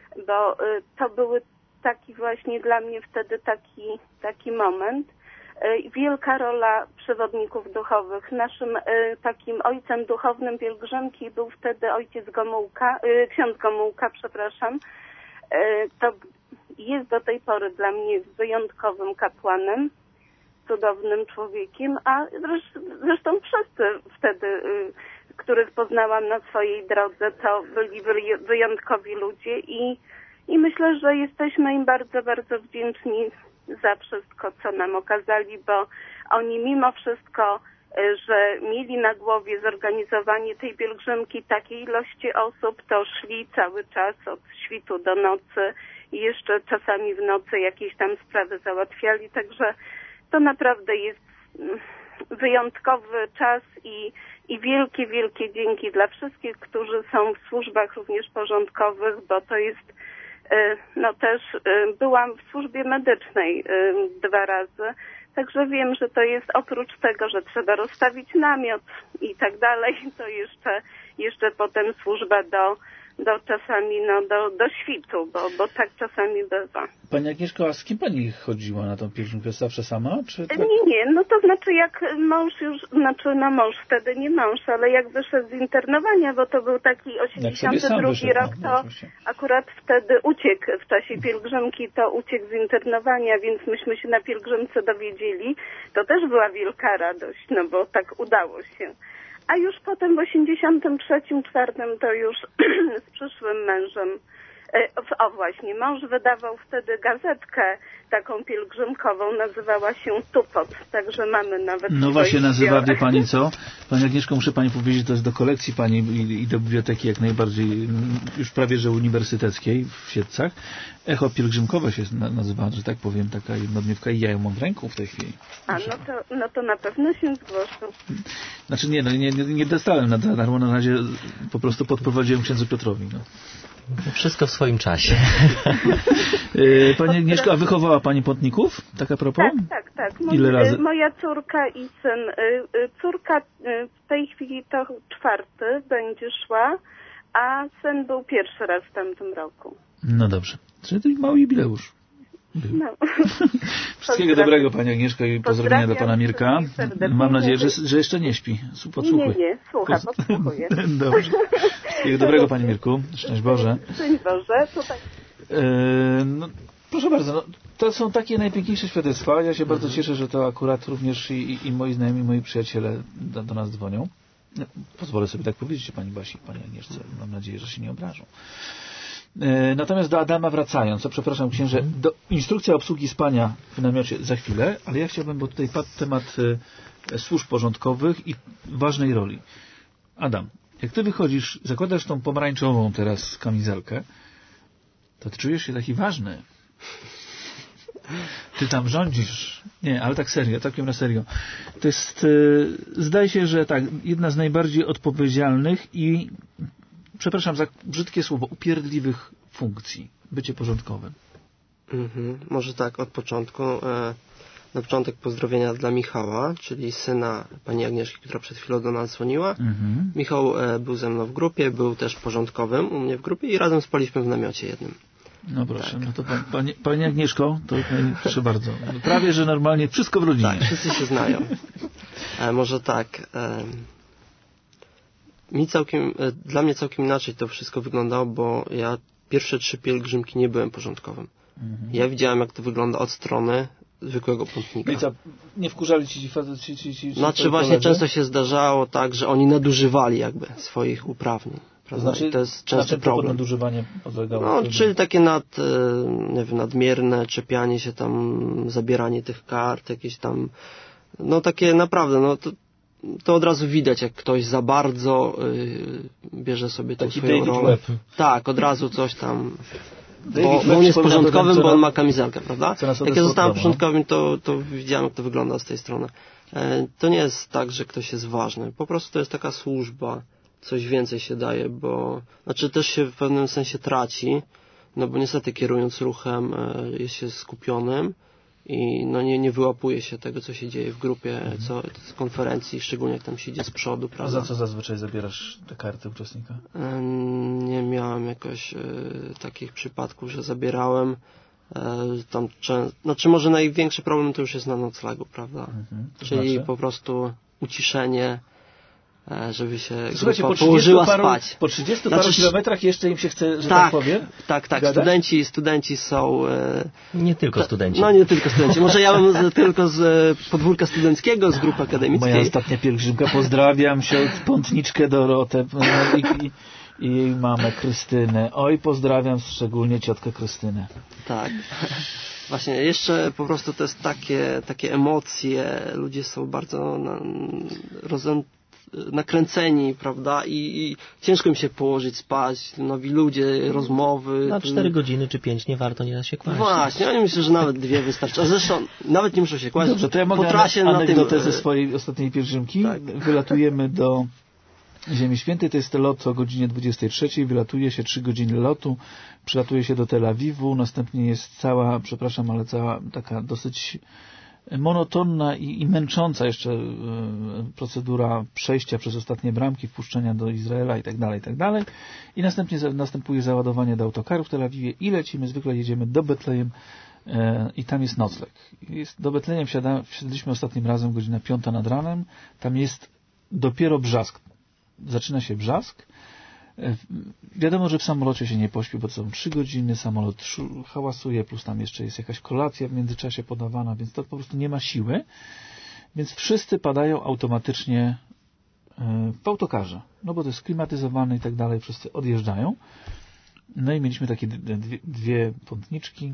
Speaker 6: to były taki właśnie dla mnie wtedy taki moment. Wielka rola przewodników duchowych. Naszym takim ojcem duchownym pielgrzymki był wtedy ksiądz Gomułka, przepraszam. To jest do tej pory dla mnie wyjątkowym kapłanem, cudownym człowiekiem, a zresztą wszyscy wtedy, których poznałam na swojej drodze, to byli wyjątkowi ludzie i myślę, że jesteśmy im bardzo, bardzo wdzięczni za wszystko, co nam okazali, bo oni mimo wszystko, że mieli na głowie zorganizowanie tej pielgrzymki takiej ilości osób, to szli cały czas od świtu do nocy i jeszcze czasami w nocy jakieś tam sprawy załatwiali, także to naprawdę jest wyjątkowy czas i wielkie, wielkie dzięki dla wszystkich, którzy są w służbach również porządkowych, bo to jest, no też byłam w służbie medycznej 2 razy, także wiem, że to jest oprócz tego, że trzeba rozstawić namiot i tak dalej, to jeszcze potem służba do czasami do świtu, bo tak czasami bywa.
Speaker 1: Pani Agnieszko, a z kim pani chodziła na tą pielgrzymkę? Zawsze sama? Czy tak?
Speaker 6: Nie, no to znaczy jak mąż już, mąż wtedy nie mąż, ale jak wyszedł z internowania, bo to był taki 82 rok, to akurat wtedy uciekł w czasie pielgrzymki, to uciekł z internowania, więc myśmy się na pielgrzymce dowiedzieli. To też była wielka radość, no bo tak udało się. A już potem w 83-4 to już z przyszłym mężem, właśnie, mąż wydawał wtedy gazetkę taką pielgrzymkową, nazywała się Tupot, także mamy nawet...
Speaker 1: No właśnie, nazywa, wie pani co? Pani Agnieszko, muszę pani powiedzieć, to jest do kolekcji pani i do biblioteki jak najbardziej, już prawie że uniwersyteckiej w Siedlcach. Echo pielgrzymkowe się nazywa, że tak powiem, taka jednodniówka i ja ją mam w ręku w tej chwili.
Speaker 6: A, no to na pewno się zgłoszę.
Speaker 1: Znaczy nie dostałem na darmo, na razie po prostu podprowadziłem księdzu Piotrowi. No.
Speaker 2: Wszystko w swoim czasie.
Speaker 1: Pani Agnieszko, a wychowała pani płotników? Tak a propos?
Speaker 6: Tak.
Speaker 1: Ile razy?
Speaker 6: Moja córka i syn. Córka w tej chwili to 4. będzie szła, a syn był pierwszy raz w tamtym roku.
Speaker 1: No dobrze. Czyli to mały jubileusz.
Speaker 6: No.
Speaker 1: Wszystkiego dobrego pani Agnieszko i pozdrowienia dla pana Mirka. Mam nadzieję, że jeszcze nie śpi. Podsłuchuj.
Speaker 6: Nie, słucha, podsłuchuję.
Speaker 1: Dobrze. Wszystkiego dobrego pani Mirku. Szczęść Boże.
Speaker 6: Szczęść Boże. Tutaj.
Speaker 1: No, proszę bardzo, no, to są takie najpiękniejsze świadectwa. Ja się bardzo cieszę, że to akurat również i moi znajomi, moi przyjaciele do nas dzwonią. No, pozwolę sobie tak powiedzieć pani Basi, pani Agnieszce. Mam nadzieję, że się nie obrażą. Natomiast do Adama wracając, przepraszam księże, instrukcja obsługi spania w namiocie za chwilę, ale ja chciałbym, bo tutaj padł temat służb porządkowych i ważnej roli. Adam, jak ty wychodzisz, zakładasz tą pomarańczową teraz kamizelkę, to ty czujesz się taki ważny. Ty tam rządzisz. Nie, ale tak serio, takiem na serio. To jest, zdaje się, że tak, jedna z najbardziej odpowiedzialnych i przepraszam za brzydkie słowo, upierdliwych funkcji. Bycie porządkowym.
Speaker 4: Może tak, od początku. Na początek pozdrowienia dla Michała, czyli syna pani Agnieszki, która przed chwilą do nas dzwoniła. Michał był ze mną w grupie, był też porządkowym u mnie w grupie i razem spaliśmy w namiocie jednym.
Speaker 1: No proszę, tak. No to pani Agnieszko, to proszę bardzo. Prawie, że normalnie wszystko w rodzinie.
Speaker 4: Tak, wszyscy się znają. Może tak... Dla mnie całkiem inaczej to wszystko wyglądało, bo ja pierwsze 3 pielgrzymki nie byłem porządkowym. Ja widziałem, jak to wygląda od strony zwykłego pątnika.
Speaker 1: I co, nie wkurzali ci
Speaker 4: Znaczy właśnie koledzy? Często się zdarzało tak, że oni nadużywali jakby swoich uprawnień.
Speaker 1: To znaczy,
Speaker 4: to jest często problem.
Speaker 1: Nadużywanie polegało?
Speaker 4: No, czyli takie nadmierne czepianie się tam, zabieranie tych kart, jakieś tam, no takie naprawdę, no to od razu widać, jak ktoś za bardzo bierze sobie tą swoją rolę. Web. Tak, od razu coś tam. Bo on jest porządkowym, bo on ma kamizelkę, prawda? Jak ja zostałem porządkowym, to widziałem, jak to wygląda z tej strony. To nie jest tak, że ktoś jest ważny. Po prostu to jest taka służba. Coś więcej się daje, bo... Znaczy też się w pewnym sensie traci, no bo niestety kierując ruchem jest się skupionym i no nie wyłapuje się tego, co się dzieje w grupie, z konferencji, szczególnie jak tam się idzie z przodu, prawda?
Speaker 1: A za co zazwyczaj zabierasz te karty uczestnika?
Speaker 4: Nie miałem jakoś takich przypadków, że zabierałem. Znaczy może największy problem to już jest na noclegu, prawda? Czyli znaczy? Po prostu uciszenie, żeby się położyła spać.
Speaker 1: Po 30 paru kilometrach jeszcze im się chce, że tak powiem?
Speaker 4: Tak. Studenci są...
Speaker 2: Nie tylko studenci.
Speaker 4: No nie tylko studenci. Może ja mam tylko z podwórka studenckiego, z grupy akademickiej.
Speaker 1: Moja ostatnia pielgrzymka. Pozdrawiam się pątniczkę Dorotę i jej mamę Krystynę. Oj, pozdrawiam szczególnie ciotkę Krystynę.
Speaker 4: Tak. Właśnie, jeszcze po prostu to jest takie emocje. Ludzie są bardzo nakręceni, prawda? I ciężko im się położyć spać, nowi ludzie, rozmowy.
Speaker 2: Na 4 godziny czy 5 nie warto nie da się kłaść.
Speaker 4: Właśnie, ja myślę, że nawet 2 wystarczy. A zresztą nawet nie muszą się kłaść.
Speaker 1: Dobrze, to ja mogę anegdotę ze swojej ostatniej pielgrzymki. Tak. Wylatujemy do Ziemi Świętej, to jest lot o godzinie 23, wylatuje się 3 godziny lotu, przylatuje się do Tel Awiwu, następnie jest cała taka dosyć monotonna i męcząca jeszcze procedura przejścia przez ostatnie bramki, wpuszczenia do Izraela i tak dalej. I następnie następuje załadowanie do autokaru w Tel Awiwie i lecimy, zwykle jedziemy do Betlejem i tam jest nocleg. Do Betlejem wsiadliśmy ostatnim razem godzina 5 nad ranem, tam jest dopiero brzask. Zaczyna się brzask. Wiadomo, że w samolocie się nie pośpi, bo to są 3 godziny, samolot hałasuje, plus tam jeszcze jest jakaś kolacja w międzyczasie podawana, więc to po prostu nie ma siły. Więc wszyscy padają automatycznie w autokarze, no bo to jest klimatyzowane i tak dalej, wszyscy odjeżdżają. No i mieliśmy takie dwie pątniczki.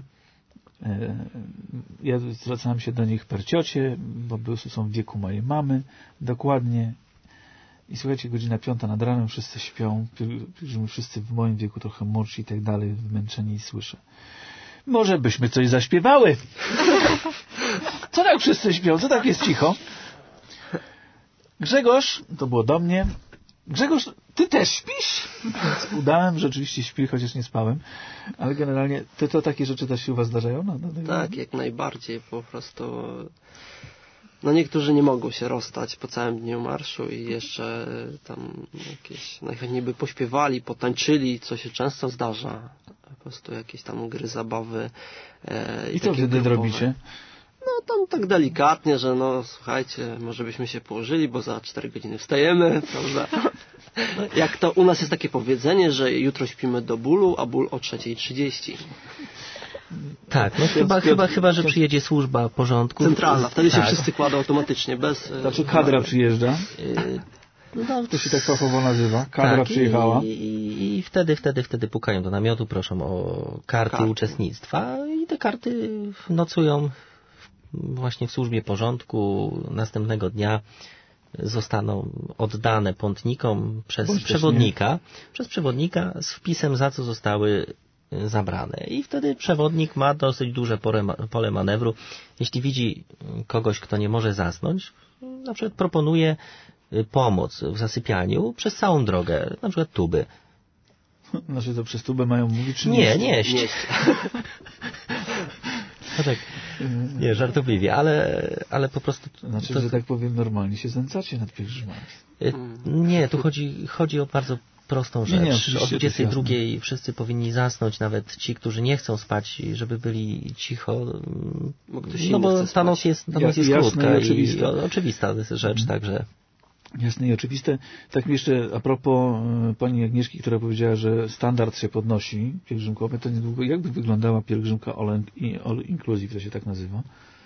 Speaker 1: Ja zwracałem się do nich per ciocie, bo są w wieku mojej mamy, dokładnie. I słuchajcie, godzina 5 nad ranem, wszyscy śpią, wszyscy w moim wieku trochę młodsi i tak dalej, wymęczeni, i słyszę: może byśmy coś zaśpiewały? Co tak wszyscy śpią? Co tak jest cicho? Grzegorz, to było do mnie: Grzegorz, ty też śpisz? Więc udałem, że rzeczywiście śpi, chociaż nie spałem. Ale generalnie to takie rzeczy też się u was zdarzają? No,
Speaker 4: tak, jak najbardziej. Po prostu no niektórzy nie mogą się rozstać po całym dniu marszu i jeszcze tam jakieś najchętniej by pośpiewali, potańczyli, co się często zdarza. Po prostu jakieś tam gry, zabawy.
Speaker 1: I co wtedy robicie?
Speaker 4: No tam tak delikatnie, że no słuchajcie, może byśmy się położyli, bo za 4 godziny wstajemy, prawda? Jak to u nas jest takie powiedzenie, że jutro śpimy do bólu, a ból o 3:30.
Speaker 2: Tak, no chyba, że przyjedzie służba porządku.
Speaker 4: Centralna, wtedy się wszyscy kładą automatycznie, bez...
Speaker 1: Znaczy kadra przyjeżdża?
Speaker 2: No,
Speaker 1: to się tak fachowo nazywa. Kadra
Speaker 2: tak,
Speaker 1: przyjechała.
Speaker 2: I wtedy pukają do namiotu, proszą o karty uczestnictwa i te karty nocują właśnie w służbie porządku. Następnego dnia zostaną oddane pątnikom przez przewodnika z wpisem, za co zostały zabrane. I wtedy przewodnik ma dosyć duże pole manewru. Jeśli widzi kogoś, kto nie może zasnąć, na przykład proponuje pomoc w zasypianiu przez całą drogę, na przykład tuby.
Speaker 1: Znaczy to przez tubę mają mówić, czy
Speaker 2: nie?
Speaker 1: Nieść.
Speaker 2: No tak, nie, żartobliwie, ale po prostu...
Speaker 1: Znaczy, że tak powiem, normalnie się znęcacie nad pielgrzymami.
Speaker 2: Nie, tu chodzi o bardzo prostą rzecz.
Speaker 1: Nie,
Speaker 2: o 22 wszyscy powinni zasnąć, nawet ci, którzy nie chcą spać, żeby byli cicho. Bo ta noc jest krótka i oczywista rzecz, także...
Speaker 1: Jasne i oczywiste. Tak jeszcze a propos pani Agnieszki, która powiedziała, że standard się podnosi pielgrzymkowy, to niedługo jakby wyglądała pielgrzymka all inclusive, to się tak nazywa?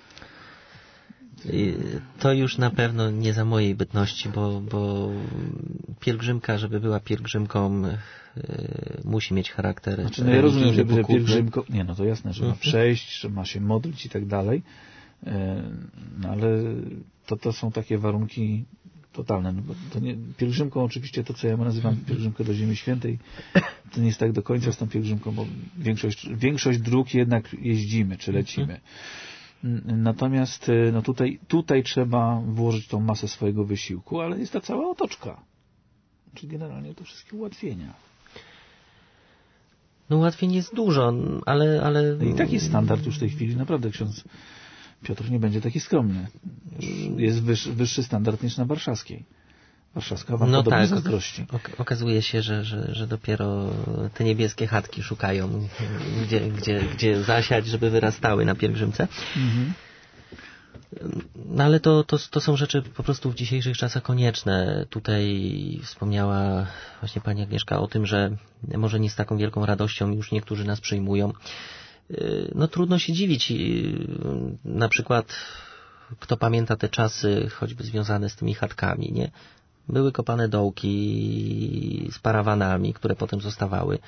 Speaker 2: To już na pewno nie za mojej bytności, bo pielgrzymka, żeby była pielgrzymką, musi mieć charakter
Speaker 1: znaczy, no ja rozumiem, że pielgrzymką... Nie, no to jasne, że ma przejść, że ma się modlić i tak dalej, no ale to są takie warunki totalne. No bo to nie, pielgrzymką oczywiście to, co ja nazywam pielgrzymkę do Ziemi Świętej, to nie jest tak do końca z tą pielgrzymką, bo większość dróg jednak jeździmy, czy lecimy. Natomiast no tutaj trzeba włożyć tą masę swojego wysiłku, ale jest ta cała otoczka. Czyli generalnie to wszystkie ułatwienia.
Speaker 2: No ułatwień jest dużo, ale...
Speaker 1: No i tak jest standard już w tej chwili. Naprawdę ksiądz Piotr nie będzie taki skromny. Jest wyższy standard niż na warszawskiej. Warszawska wam podobnie zazdrości.
Speaker 2: Okazuje się, że dopiero te niebieskie chatki szukają, gdzie zasiać, żeby wyrastały na pielgrzymce. No ale to są rzeczy po prostu w dzisiejszych czasach konieczne. Tutaj wspomniała właśnie pani Agnieszka o tym, że może nie z taką wielką radością już niektórzy nas przyjmują. No trudno się dziwić. Na przykład kto pamięta te czasy, choćby związane z tymi chatkami, nie? Były kopane dołki z parawanami, które potem zostawały.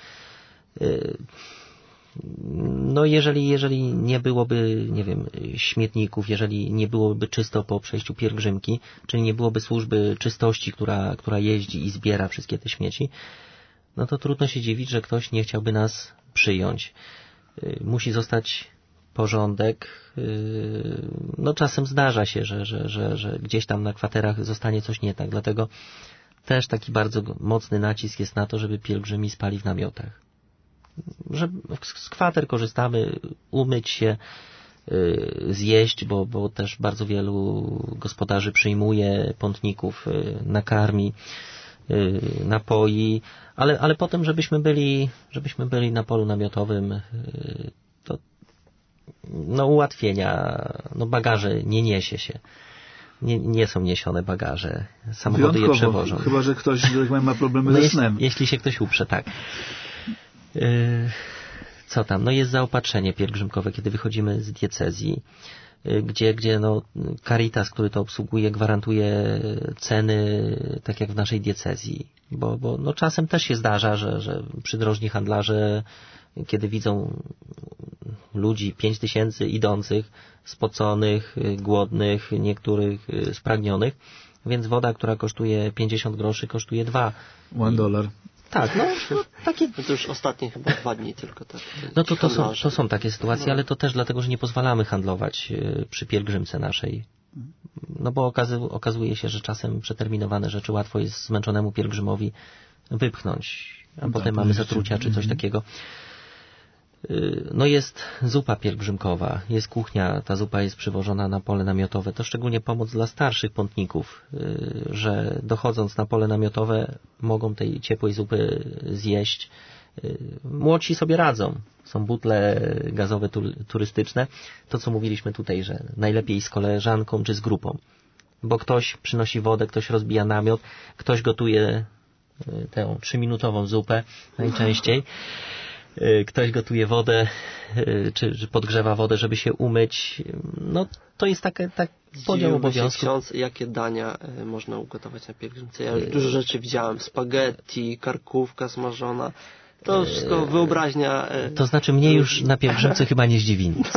Speaker 2: No jeżeli nie byłoby, nie wiem, śmietników, jeżeli nie byłoby czysto po przejściu pielgrzymki, czyli nie byłoby służby czystości, która jeździ i zbiera wszystkie te śmieci, no to trudno się dziwić, że ktoś nie chciałby nas przyjąć. Musi zostać porządek. No czasem zdarza się, że gdzieś tam na kwaterach zostanie coś nie tak. Dlatego też taki bardzo mocny nacisk jest na to, żeby pielgrzymi spali w namiotach. Że z kwater korzystamy, umyć się, zjeść, bo też bardzo wielu gospodarzy przyjmuje pątników, nakarmi, napoi, ale potem, żebyśmy byli na polu namiotowym, to no ułatwienia, no bagaże nie niesie się. Nie są niesione bagaże. Samochody je przewożą.
Speaker 1: Chyba że ktoś ma problemy ze snem.
Speaker 2: Jeśli się ktoś uprze, tak. Co tam? No jest zaopatrzenie pielgrzymkowe, kiedy wychodzimy z diecezji. gdzie no Caritas, który to obsługuje, gwarantuje ceny tak jak w naszej diecezji. Bo no czasem też się zdarza, że przydrożni handlarze, kiedy widzą ludzi 5000 idących, spoconych, głodnych, niektórych spragnionych, więc woda, która kosztuje 50 groszy, kosztuje
Speaker 1: $1.
Speaker 2: Tak, no takie...
Speaker 4: To już ostatnie chyba 2 dni tylko tak.
Speaker 2: No to są takie sytuacje, ale to też dlatego, że nie pozwalamy handlować przy pielgrzymce naszej. No bo okazuje się, że czasem przeterminowane rzeczy łatwo jest zmęczonemu pielgrzymowi wypchnąć, a potem mamy zatrucia czy coś takiego. No jest zupa pielgrzymkowa, jest kuchnia, ta zupa jest przywożona na pole namiotowe. To szczególnie pomoc dla starszych pątników, że dochodząc na pole namiotowe mogą tej ciepłej zupy zjeść. Młodsi sobie radzą. Są butle gazowe turystyczne. To co mówiliśmy tutaj, że najlepiej z koleżanką czy z grupą. Bo ktoś przynosi wodę, ktoś rozbija namiot, ktoś gotuje tę 3-minutową zupę najczęściej. Ktoś gotuje wodę, czy podgrzewa wodę, żeby się umyć. No to jest tak podział obowiązków.
Speaker 4: Ksiądz, jakie dania można ugotować na pielgrzymce? Ja dużo rzeczy widziałem. Spaghetti, karkówka smażona. To wszystko wyobraźnia.
Speaker 2: To znaczy mnie już na pielgrzymce chyba nie zdziwi nic.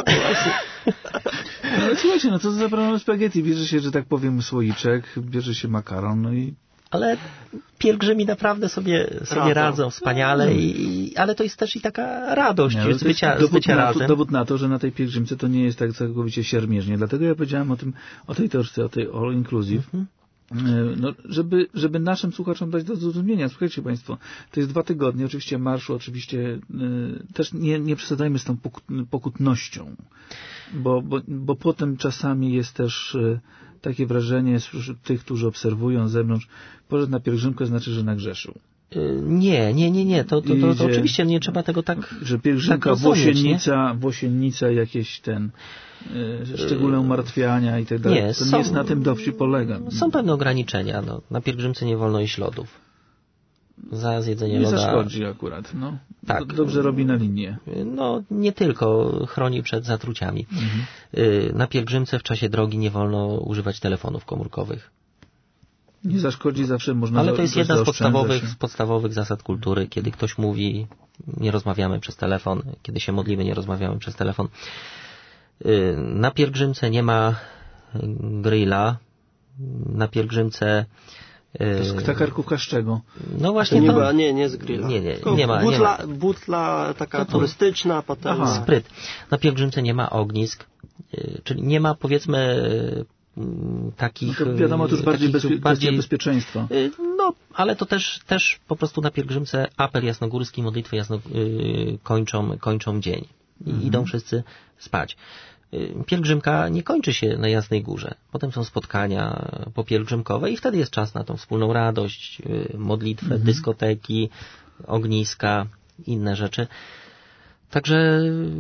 Speaker 1: No słuchajcie, no co za zabrano spaghetti? Bierze się, że tak powiem, słoiczek, bierze się makaron, no i...
Speaker 2: Ale pielgrzymi naprawdę sobie radzą wspaniale, ale to jest też i taka radość z bycia razem.
Speaker 1: Dowód na to, że na tej pielgrzymce to nie jest tak całkowicie siermierznie. Dlatego ja powiedziałem o tej toczce, o tej all inclusive. No, żeby naszym słuchaczom dać do zrozumienia. Słuchajcie Państwo, to jest 2 tygodnie, oczywiście marszu, oczywiście też nie przesadzajmy z tą pokutnością, bo potem czasami jest też takie wrażenie tych, którzy obserwują z zewnątrz, poszedł na pielgrzymkę, znaczy, że nagrzeszył.
Speaker 2: Nie. To oczywiście nie trzeba tego tak.
Speaker 1: Że pielgrzymka,
Speaker 2: tak
Speaker 1: włosiennica, jakieś szczególne umartwiania i tak dalej. To nie jest na tym dowcip polega.
Speaker 2: Są pewne ograniczenia. No. Na pielgrzymce nie wolno jeść lodów. Za zjedzenie loda.
Speaker 1: Nie zaszkodzi akurat. No.
Speaker 2: Tak.
Speaker 1: Dobrze robi na linię.
Speaker 2: No nie tylko chroni przed zatruciami. Na pielgrzymce w czasie drogi nie wolno używać telefonów komórkowych.
Speaker 1: Nie zaszkodzi, zawsze można.
Speaker 2: Ale to jest jedna z podstawowych zasad kultury. Kiedy ktoś mówi, nie rozmawiamy przez telefon. Kiedy się modlimy, nie rozmawiamy przez telefon. Na pielgrzymce nie ma grilla. Na pielgrzymce...
Speaker 1: To jest ta karkówka z czego?
Speaker 2: No właśnie
Speaker 4: nie z grilla.
Speaker 2: Nie ma.
Speaker 4: Butla taka turystyczna, potem...
Speaker 2: Spryt. Na pielgrzymce nie ma ognisk. Czyli nie ma, powiedzmy... takich...
Speaker 1: No to wiadomo, to już bardziej bezpieczeństwa.
Speaker 2: No, ale to też po prostu na pielgrzymce apel jasnogórski, modlitwy kończą dzień. I idą wszyscy spać. Pielgrzymka nie kończy się na Jasnej Górze. Potem są spotkania popielgrzymkowe i wtedy jest czas na tą wspólną radość, modlitwę, dyskoteki, ogniska, inne rzeczy. Także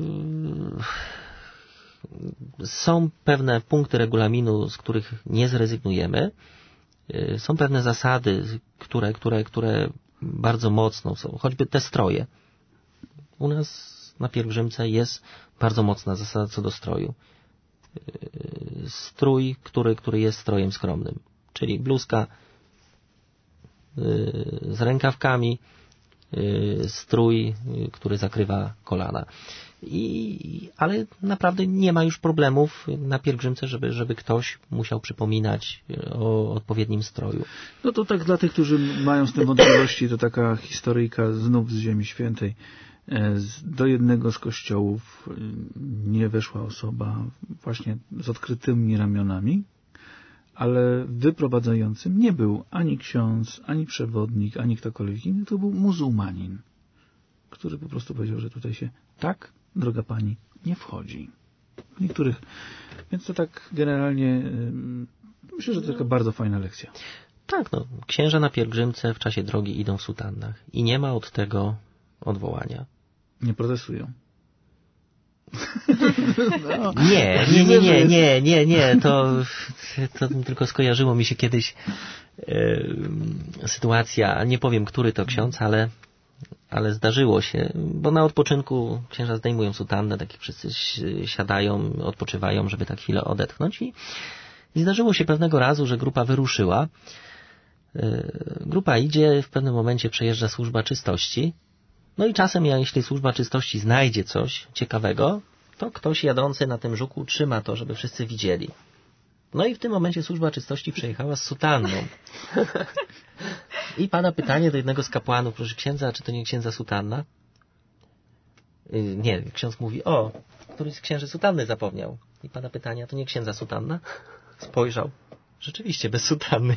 Speaker 2: są pewne punkty regulaminu, z których nie zrezygnujemy. Są pewne zasady, które bardzo mocno są. Choćby te stroje. U nas na pielgrzymce jest bardzo mocna zasada co do stroju. Strój, który jest strojem skromnym. Czyli bluzka z rękawkami, strój, który zakrywa kolana. Ale naprawdę nie ma już problemów na pielgrzymce, żeby ktoś musiał przypominać o odpowiednim stroju.
Speaker 1: No to tak dla tych, którzy mają z tym wątpliwości, to taka historyjka znów z Ziemi Świętej. Do jednego z kościołów nie weszła osoba właśnie z odkrytymi ramionami, ale wyprowadzającym nie był ani ksiądz, ani przewodnik, ani ktokolwiek inny, to był muzułmanin, który po prostu powiedział, że tutaj się tak, droga pani, nie wchodzi. W niektórych, więc to tak generalnie myślę, że to taka bardzo fajna lekcja.
Speaker 2: Tak, no, księża na pielgrzymce w czasie drogi idą w sutannach i nie ma od tego odwołania.
Speaker 1: Nie protestują.
Speaker 2: No. Nie. To tylko skojarzyło mi się kiedyś sytuacja, nie powiem, który to ksiądz, ale zdarzyło się, bo na odpoczynku księża zdejmują sutannę, tak jak wszyscy siadają, odpoczywają, żeby tak chwilę odetchnąć i zdarzyło się pewnego razu, że grupa wyruszyła. Grupa idzie, w pewnym momencie przejeżdża służba czystości, no i czasem, jeśli służba czystości znajdzie coś ciekawego, to ktoś jadący na tym żuku trzyma to, żeby wszyscy widzieli. No i w tym momencie służba czystości przejechała z sutanną. I pada pytanie do jednego z kapłanów, proszę księdza, czy to nie księdza sutanna? Nie, ksiądz mówi, któryś z księży sutanny zapomniał. I pada pytanie, a to nie księdza sutanna? Spojrzał. Rzeczywiście, bez sutanny.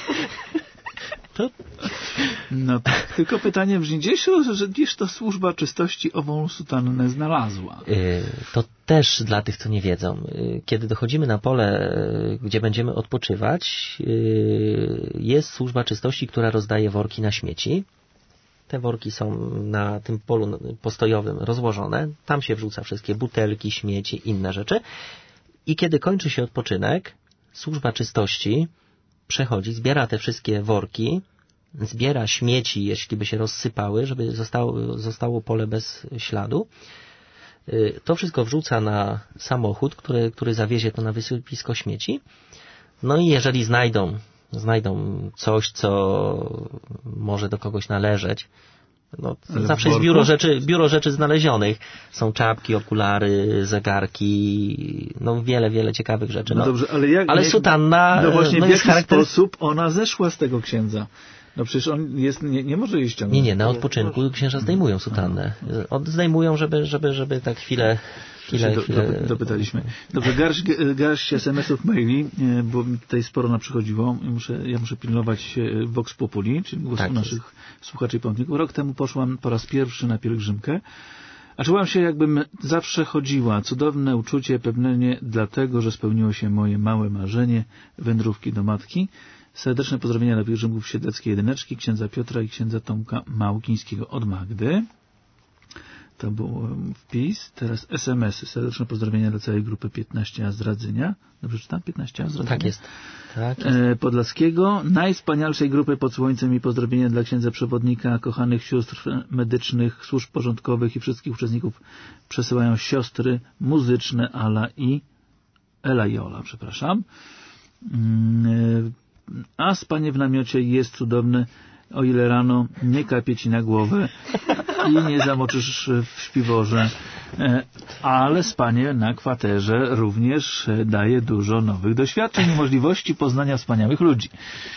Speaker 1: No tak, tylko pytanie brzmi, gdzież to służba czystości ową sutannę znalazła?
Speaker 2: To też dla tych, co nie wiedzą. Kiedy dochodzimy na pole, gdzie będziemy odpoczywać, jest służba czystości, która rozdaje worki na śmieci. Te worki są na tym polu postojowym rozłożone. Tam się wrzuca wszystkie butelki, śmieci, inne rzeczy. I kiedy kończy się odpoczynek, służba czystości przechodzi, zbiera te wszystkie worki, zbiera śmieci, jeśli by się rozsypały, żeby zostało pole bez śladu. To wszystko wrzuca na samochód, który zawiezie to na wysypisko śmieci. No i jeżeli znajdą coś, co może do kogoś należeć, no, zawsze jest biuro rzeczy znalezionych. Są czapki, okulary, zegarki, no wiele ciekawych rzeczy.
Speaker 1: No dobrze,
Speaker 2: ale sutanna
Speaker 1: właśnie w
Speaker 2: jest
Speaker 1: jaki sposób ona zeszła z tego księdza? No przecież on nie może jej ściągnąć.
Speaker 2: Nie, na odpoczynku księża zdejmują sutannę. Zdejmują, żeby tak chwilę
Speaker 1: dopytaliśmy. Dobrze, garść SMS-ów, maili, bo mi tutaj sporo naprzychodziło. Ja muszę pilnować Vox Populi, czyli głosu naszych słuchaczy i pamiętników. Rok temu poszłam po raz pierwszy na pielgrzymkę, a czułam się, jakbym zawsze chodziła. Cudowne uczucie, pewnie dlatego, że spełniło się moje małe marzenie wędrówki do matki. Serdeczne pozdrowienia dla pielgrzymków Siedleckiej Jedyneczki, księdza Piotra i księdza Tomka Małkińskiego od Magdy. To był wpis. Teraz SMS-y. Serdeczne pozdrowienia dla całej grupy 15A Zdradzenia. Dobrze czytam? 15A Zdradzenia?
Speaker 2: Tak jest.
Speaker 1: Podlaskiego. Najwspanialszej grupy pod słońcem i pozdrowienia dla księdza przewodnika, kochanych sióstr medycznych, służb porządkowych i wszystkich uczestników przesyłają siostry muzyczne Ela i Ola, przepraszam. A spanie w namiocie jest cudowne, o ile rano nie kapie ci na głowę i nie zamoczysz w śpiworze, ale spanie na kwaterze również daje dużo nowych doświadczeń i możliwości poznania wspaniałych ludzi.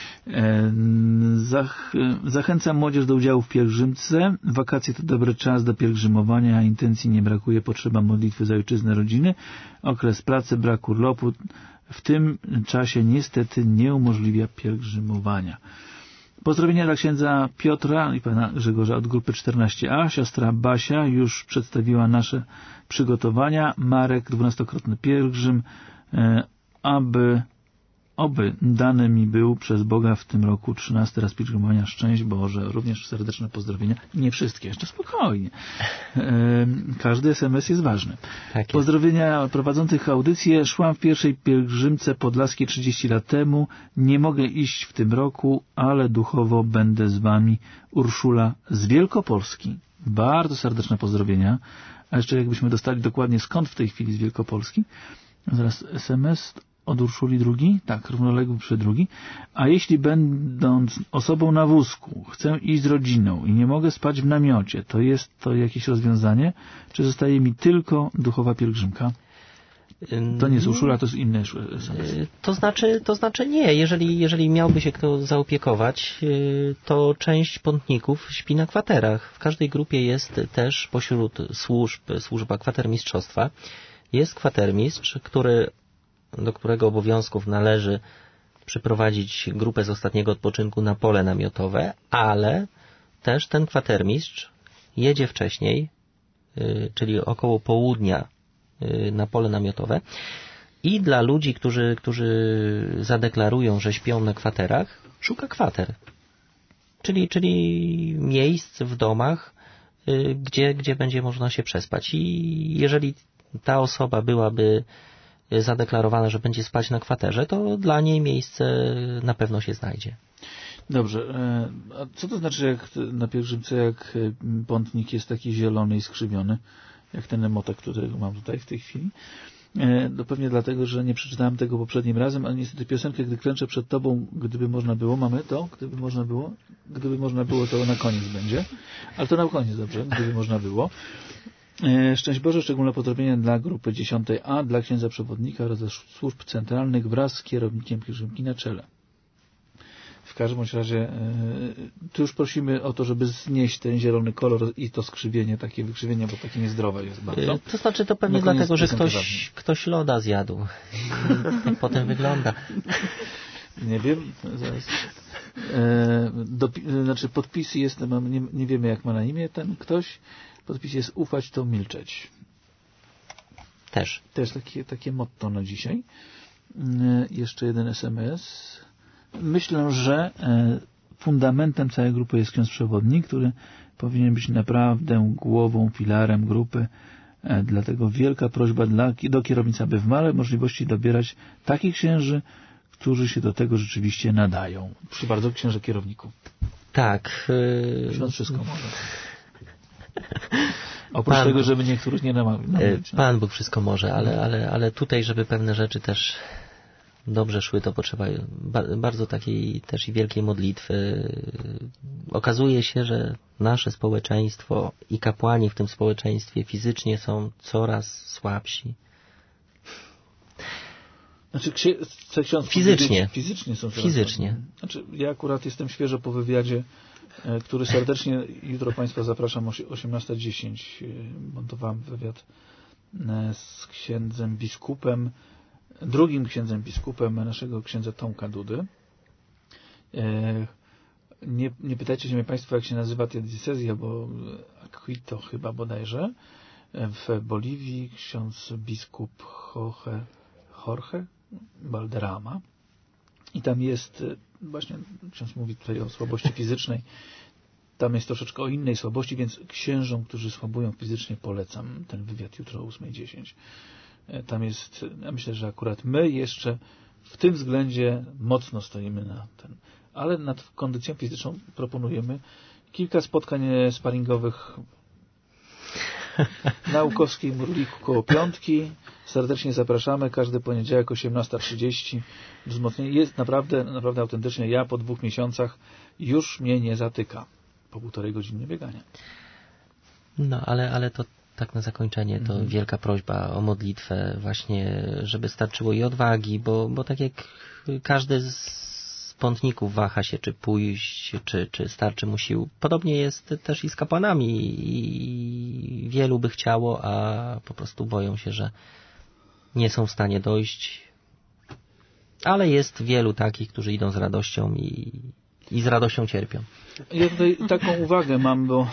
Speaker 1: Zachęcam młodzież do udziału w pielgrzymce. Wakacje to dobry czas do pielgrzymowania, a intencji nie brakuje, potrzeba modlitwy za ojczyznę, rodziny. Okres pracy, brak urlopu w tym czasie niestety nie umożliwia pielgrzymowania. Pozdrowienia dla księdza Piotra i pana Grzegorza od grupy 14A. Siostra Basia już przedstawiła nasze przygotowania. Marek, 12-krotny pielgrzym, oby dany mi był przez Boga w tym roku 13 raz pielgrzymowania. Szczęść Boże. Również serdeczne pozdrowienia. Nie wszystkie, jeszcze spokojnie. Każdy SMS jest ważny. Tak, pozdrowienia prowadzących audycję. Szłam w pierwszej pielgrzymce podlaskiej 30 lat temu. Nie mogę iść w tym roku, ale duchowo będę z wami. Urszula z Wielkopolski. Bardzo serdeczne pozdrowienia. A jeszcze jakbyśmy dostali dokładnie skąd w tej chwili z Wielkopolski. Zaraz SMS od Urszuli drugi, tak, równoległy przy drugi. A jeśli będąc osobą na wózku chcę iść z rodziną i nie mogę spać w namiocie, to jest to jakieś rozwiązanie? Czy zostaje mi tylko duchowa pielgrzymka? To nie jest Urszula, to jest inne SMS.
Speaker 2: To znaczy nie. Jeżeli miałby się kto zaopiekować, to część pątników śpi na kwaterach. W każdej grupie jest też pośród służba kwatermistrzostwa. Jest kwatermistrz, do którego obowiązków należy przyprowadzić grupę z ostatniego odpoczynku na pole namiotowe, ale też ten kwatermistrz jedzie wcześniej, czyli około południa na pole namiotowe i dla ludzi, którzy zadeklarują, że śpią na kwaterach, szuka kwater. Czyli miejsc w domach, gdzie będzie można się przespać. I jeżeli ta osoba byłaby zadeklarowane, że będzie spać na kwaterze, to dla niej miejsce na pewno się znajdzie.
Speaker 1: Dobrze. A co to znaczy, jak na pielgrzymce, jak pątnik jest taki zielony i skrzywiony, jak ten emotek, którego mam tutaj w tej chwili? No pewnie dlatego, że nie przeczytałem tego poprzednim razem, ale niestety piosenkę, gdy klęczę przed Tobą, gdyby można było, mamy to? Gdyby można było, to na koniec będzie. Ale to na koniec, dobrze? Gdyby można było. Szczęść Boże, szczególne pozdrowienia dla grupy 10A, dla księdza przewodnika oraz ze służb centralnych wraz z kierownikiem pielgrzymki na czele. W każdym razie tu już prosimy o to, żeby znieść ten zielony kolor i to skrzywienie, takie wykrzywienie, bo takie niezdrowe jest bardzo.
Speaker 2: To znaczy to pewnie dlatego, że ktoś loda zjadł. I potem wygląda.
Speaker 1: Nie wiem. Zaraz. Znaczy podpisy jest, nie wiemy jak ma na imię ten ktoś. Podpis jest ufać to milczeć.
Speaker 2: Też.
Speaker 1: Też takie motto na dzisiaj. Jeszcze jeden SMS. Myślę, że fundamentem całej grupy jest ksiądz przewodnik, który powinien być naprawdę głową, filarem grupy. Dlatego wielka prośba do kierownicy, aby w miarę możliwości dobierać takich księży, którzy się do tego rzeczywiście nadają. Proszę bardzo, księże kierowniku.
Speaker 2: Tak.
Speaker 1: Ksiądz wszystko może. Oprócz tego, żeby niektórych nie namawiać.
Speaker 2: Pan Bóg wszystko może, ale tutaj, żeby pewne rzeczy też dobrze szły, to potrzeba bardzo takiej też i wielkiej modlitwy. Okazuje się, że nasze społeczeństwo i kapłani w tym społeczeństwie fizycznie są coraz słabsi.
Speaker 1: Znaczy, ksiądz
Speaker 2: fizycznie
Speaker 1: są coraz
Speaker 2: fizycznie.
Speaker 1: Znaczy, ja akurat jestem świeżo po wywiadzie, który serdecznie jutro Państwa zapraszam o 18:10. Montowałem wywiad z księdzem biskupem, drugim księdzem biskupem naszego księdza Tomka Dudy. Nie pytajcie się mnie Państwo, jak się nazywa ta diecezja, bo Quito chyba bodajże. W Boliwii ksiądz biskup Jorge Valderrama. I tam jest, właśnie ksiądz mówi tutaj o słabości fizycznej, tam jest troszeczkę o innej słabości, więc księżom, którzy słabują fizycznie, polecam ten wywiad jutro o 8:10. Tam jest, ja myślę, że akurat my jeszcze w tym względzie mocno stoimy na ten, ale nad kondycją fizyczną proponujemy kilka spotkań sparingowych na Łukowskiej Murliku koło Piątki. Serdecznie zapraszamy. Każdy poniedziałek 18:30. Wzmocnienie jest naprawdę autentycznie. Ja po 2 miesiącach już mnie nie zatyka. Po 1,5 godziny biegania.
Speaker 2: No, ale to tak na zakończenie to wielka prośba o modlitwę właśnie, żeby starczyło i odwagi, bo tak jak każdy z pątników waha się, czy pójść, czy starczy mu sił. Podobnie jest też i z kapłanami i wielu by chciało, a po prostu boją się, że nie są w stanie dojść. Ale jest wielu takich, którzy idą z radością i z radością cierpią.
Speaker 1: Ja tutaj taką uwagę mam, bo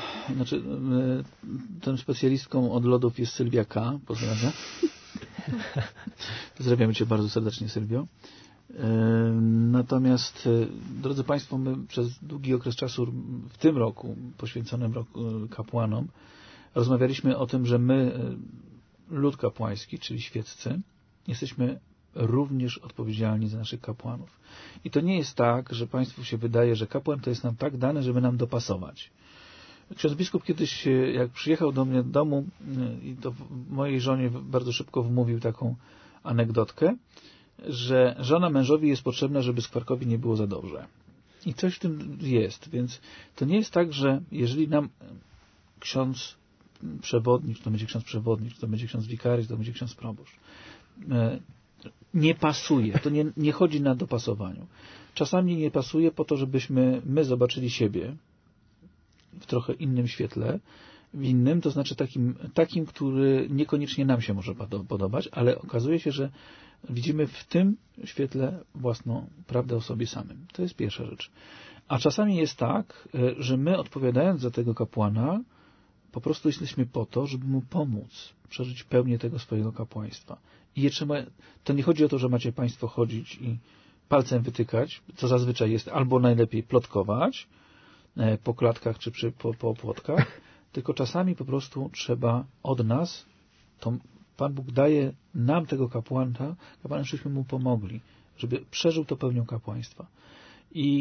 Speaker 1: tą specjalistką od lodów jest Sylwia K. Pozdrawiam. Pozdrawiamy Cię bardzo serdecznie, Sylwio. Natomiast, drodzy Państwo, my przez długi okres czasu w tym roku, poświęconym kapłanom, rozmawialiśmy o tym, że my, lud kapłański, czyli świeccy, jesteśmy również odpowiedzialni za naszych kapłanów. I to nie jest tak, że Państwu się wydaje, że kapłan to jest nam tak dane, żeby nam dopasować. Ksiądz biskup kiedyś, jak przyjechał do mnie do domu, i to mojej żonie bardzo szybko wmówił taką anegdotkę, że żona mężowi jest potrzebna, żeby skwarkowi nie było za dobrze. I coś w tym jest. Więc to nie jest tak, że jeżeli nam ksiądz przewodnik, to będzie ksiądz przewodnik, to będzie ksiądz wikaryś, to będzie ksiądz proboszcz, nie pasuje. To nie chodzi na dopasowaniu. Czasami nie pasuje po to, żebyśmy my zobaczyli siebie w trochę innym świetle, w innym, to znaczy takim, który niekoniecznie nam się może podobać, ale okazuje się, że widzimy w tym świetle własną prawdę o sobie samym. To jest pierwsza rzecz. A czasami jest tak, że my, odpowiadając za tego kapłana, po prostu jesteśmy po to, żeby mu pomóc przeżyć pełnię tego swojego kapłaństwa. I to nie chodzi o to, że macie Państwo chodzić i palcem wytykać, co zazwyczaj jest, albo najlepiej plotkować po klatkach czy po płotkach, tylko czasami po prostu trzeba od nas, to Pan Bóg daje nam tego kapłana, żebyśmy mu pomogli, żeby przeżył to pełnią kapłaństwa. I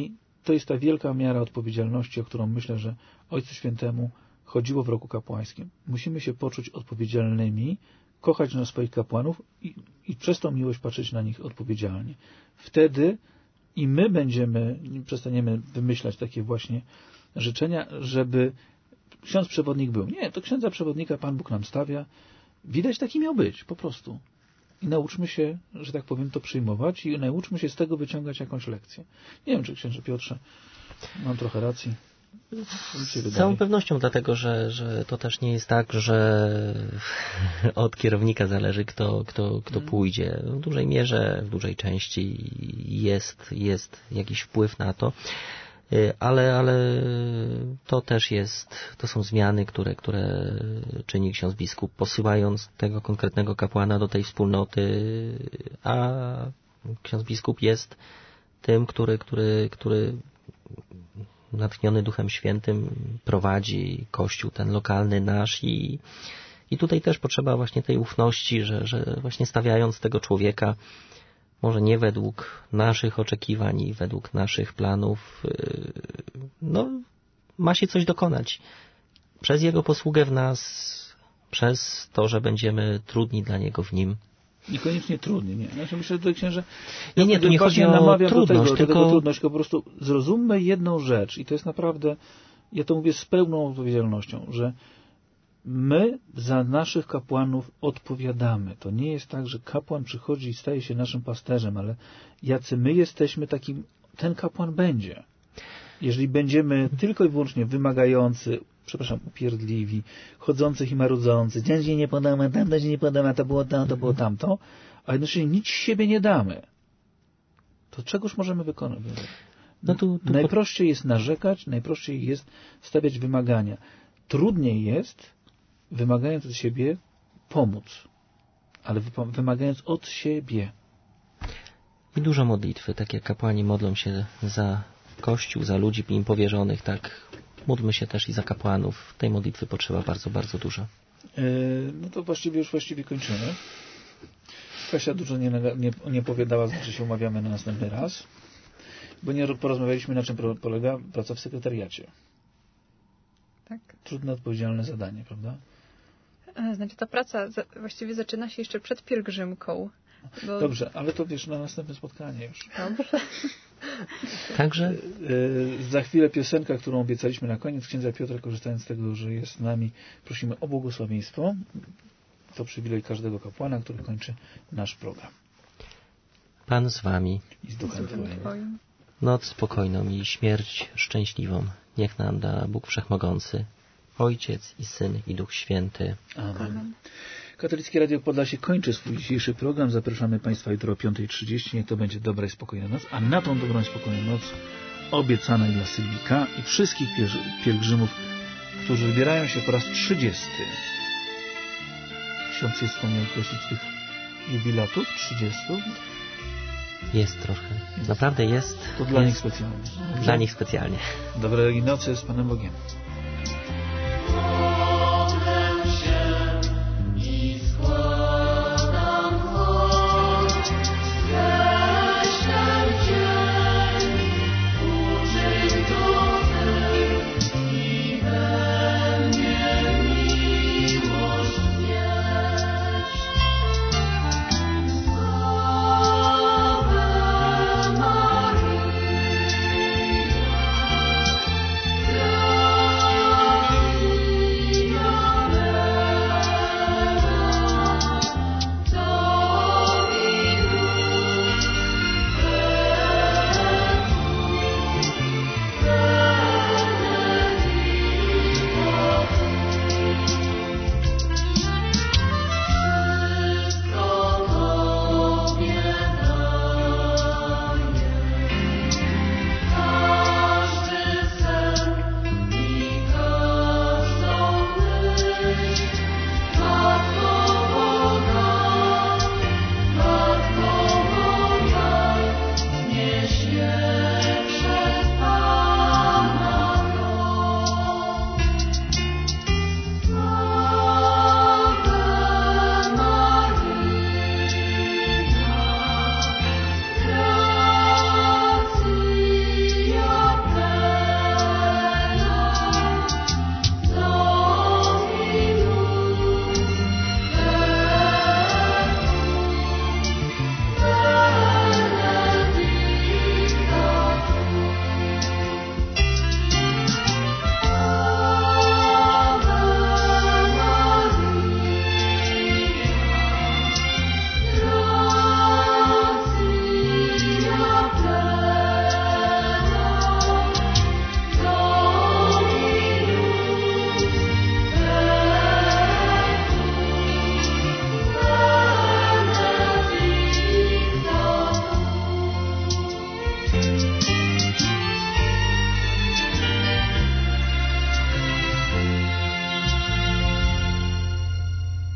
Speaker 1: to jest ta wielka miara odpowiedzialności, o którą myślę, że Ojcu Świętemu chodziło w roku kapłańskim. Musimy się poczuć odpowiedzialnymi, kochać na swoich kapłanów i przez tą miłość patrzeć na nich odpowiedzialnie. Wtedy i my przestaniemy wymyślać takie właśnie życzenia, żeby ksiądz przewodnik był. Nie, to księdza przewodnika Pan Bóg nam stawia. Widać taki miał być, po prostu. I nauczmy się, że tak powiem, to przyjmować i nauczmy się z tego wyciągać jakąś lekcję. Nie wiem, czy księże Piotrze, mam trochę racji.
Speaker 2: Z całą pewnością, dlatego, że to też nie jest tak, że od kierownika zależy, kto pójdzie. W dużej mierze, w dużej części jest jakiś wpływ na to, ale to też to są zmiany, które czyni ksiądz biskup, posyłając tego konkretnego kapłana do tej wspólnoty, a ksiądz biskup jest tym, który natchniony Duchem Świętym prowadzi Kościół ten lokalny nasz i tutaj też potrzeba właśnie tej ufności, że właśnie stawiając tego człowieka, może nie według naszych oczekiwań i według naszych planów, ma się coś dokonać. Przez Jego posługę w nas, przez to, że będziemy trudni dla Niego w Nim.
Speaker 1: Niekoniecznie trudni, nie. Znaczy myślę, że księże...
Speaker 2: Nie, tu nie chodzi o trudność,
Speaker 1: tylko trudność, tylko po prostu zrozummy jedną rzecz i to jest naprawdę, ja to mówię z pełną odpowiedzialnością, że my za naszych kapłanów odpowiadamy. To nie jest tak, że kapłan przychodzi i staje się naszym pasterzem, ale jacy my jesteśmy, takim ten kapłan będzie. Jeżeli będziemy tylko i wyłącznie wymagający, upierdliwi, chodzących i marudzący, ten się nie podoba, tamto się nie podoba, to było tamto, a jednocześnie nic z siebie nie damy, to czegoż możemy wykonać? Najprościej jest narzekać, najprościej jest stawiać wymagania. Trudniej jest, wymagając od siebie, pomóc, ale wymagając od siebie.
Speaker 2: I dużo modlitwy, tak jak kapłani modlą się za Kościół, za ludzi im powierzonych, tak módlmy się też i za kapłanów. Tej modlitwy potrzeba bardzo, bardzo dużo.
Speaker 1: No to właściwie kończymy. Kasia dużo nie opowiadała, znaczy się umawiamy na następny raz, bo nie porozmawialiśmy, na czym polega praca w sekretariacie.
Speaker 3: Tak.
Speaker 1: Trudne, odpowiedzialne zadanie, prawda?
Speaker 3: Znaczy ta praca właściwie zaczyna się jeszcze przed pielgrzymką. Bo...
Speaker 1: Dobrze, ale to wiesz, na następne spotkanie już.
Speaker 3: Dobrze.
Speaker 2: Także?
Speaker 1: Za chwilę piosenka, którą obiecaliśmy na koniec. Księdza Piotra, korzystając z tego, że jest z nami, prosimy o błogosławieństwo. To przywilej każdego kapłana, który kończy nasz program.
Speaker 2: Pan z wami.
Speaker 1: I z duchem Twoim.
Speaker 2: Noc spokojną i śmierć szczęśliwą niech nam da Bóg Wszechmogący, Ojciec i Syn i Duch Święty.
Speaker 1: Amen. Katolickie Radio Podlasie kończy swój dzisiejszy program. Zapraszamy Państwa jutro o 5:30. Niech to będzie dobra i spokojna noc. A na tą dobrą i spokojną noc obiecana dla Sylwika i wszystkich pielgrzymów, którzy wybierają się po raz 30. Ksiądz jest w stanie określić tych jubilatów? 30?
Speaker 2: Jest trochę. Naprawdę jest.
Speaker 1: To dla nich specjalnie.
Speaker 2: Dla nich specjalnie.
Speaker 1: Dobrej nocy z Panem Bogiem.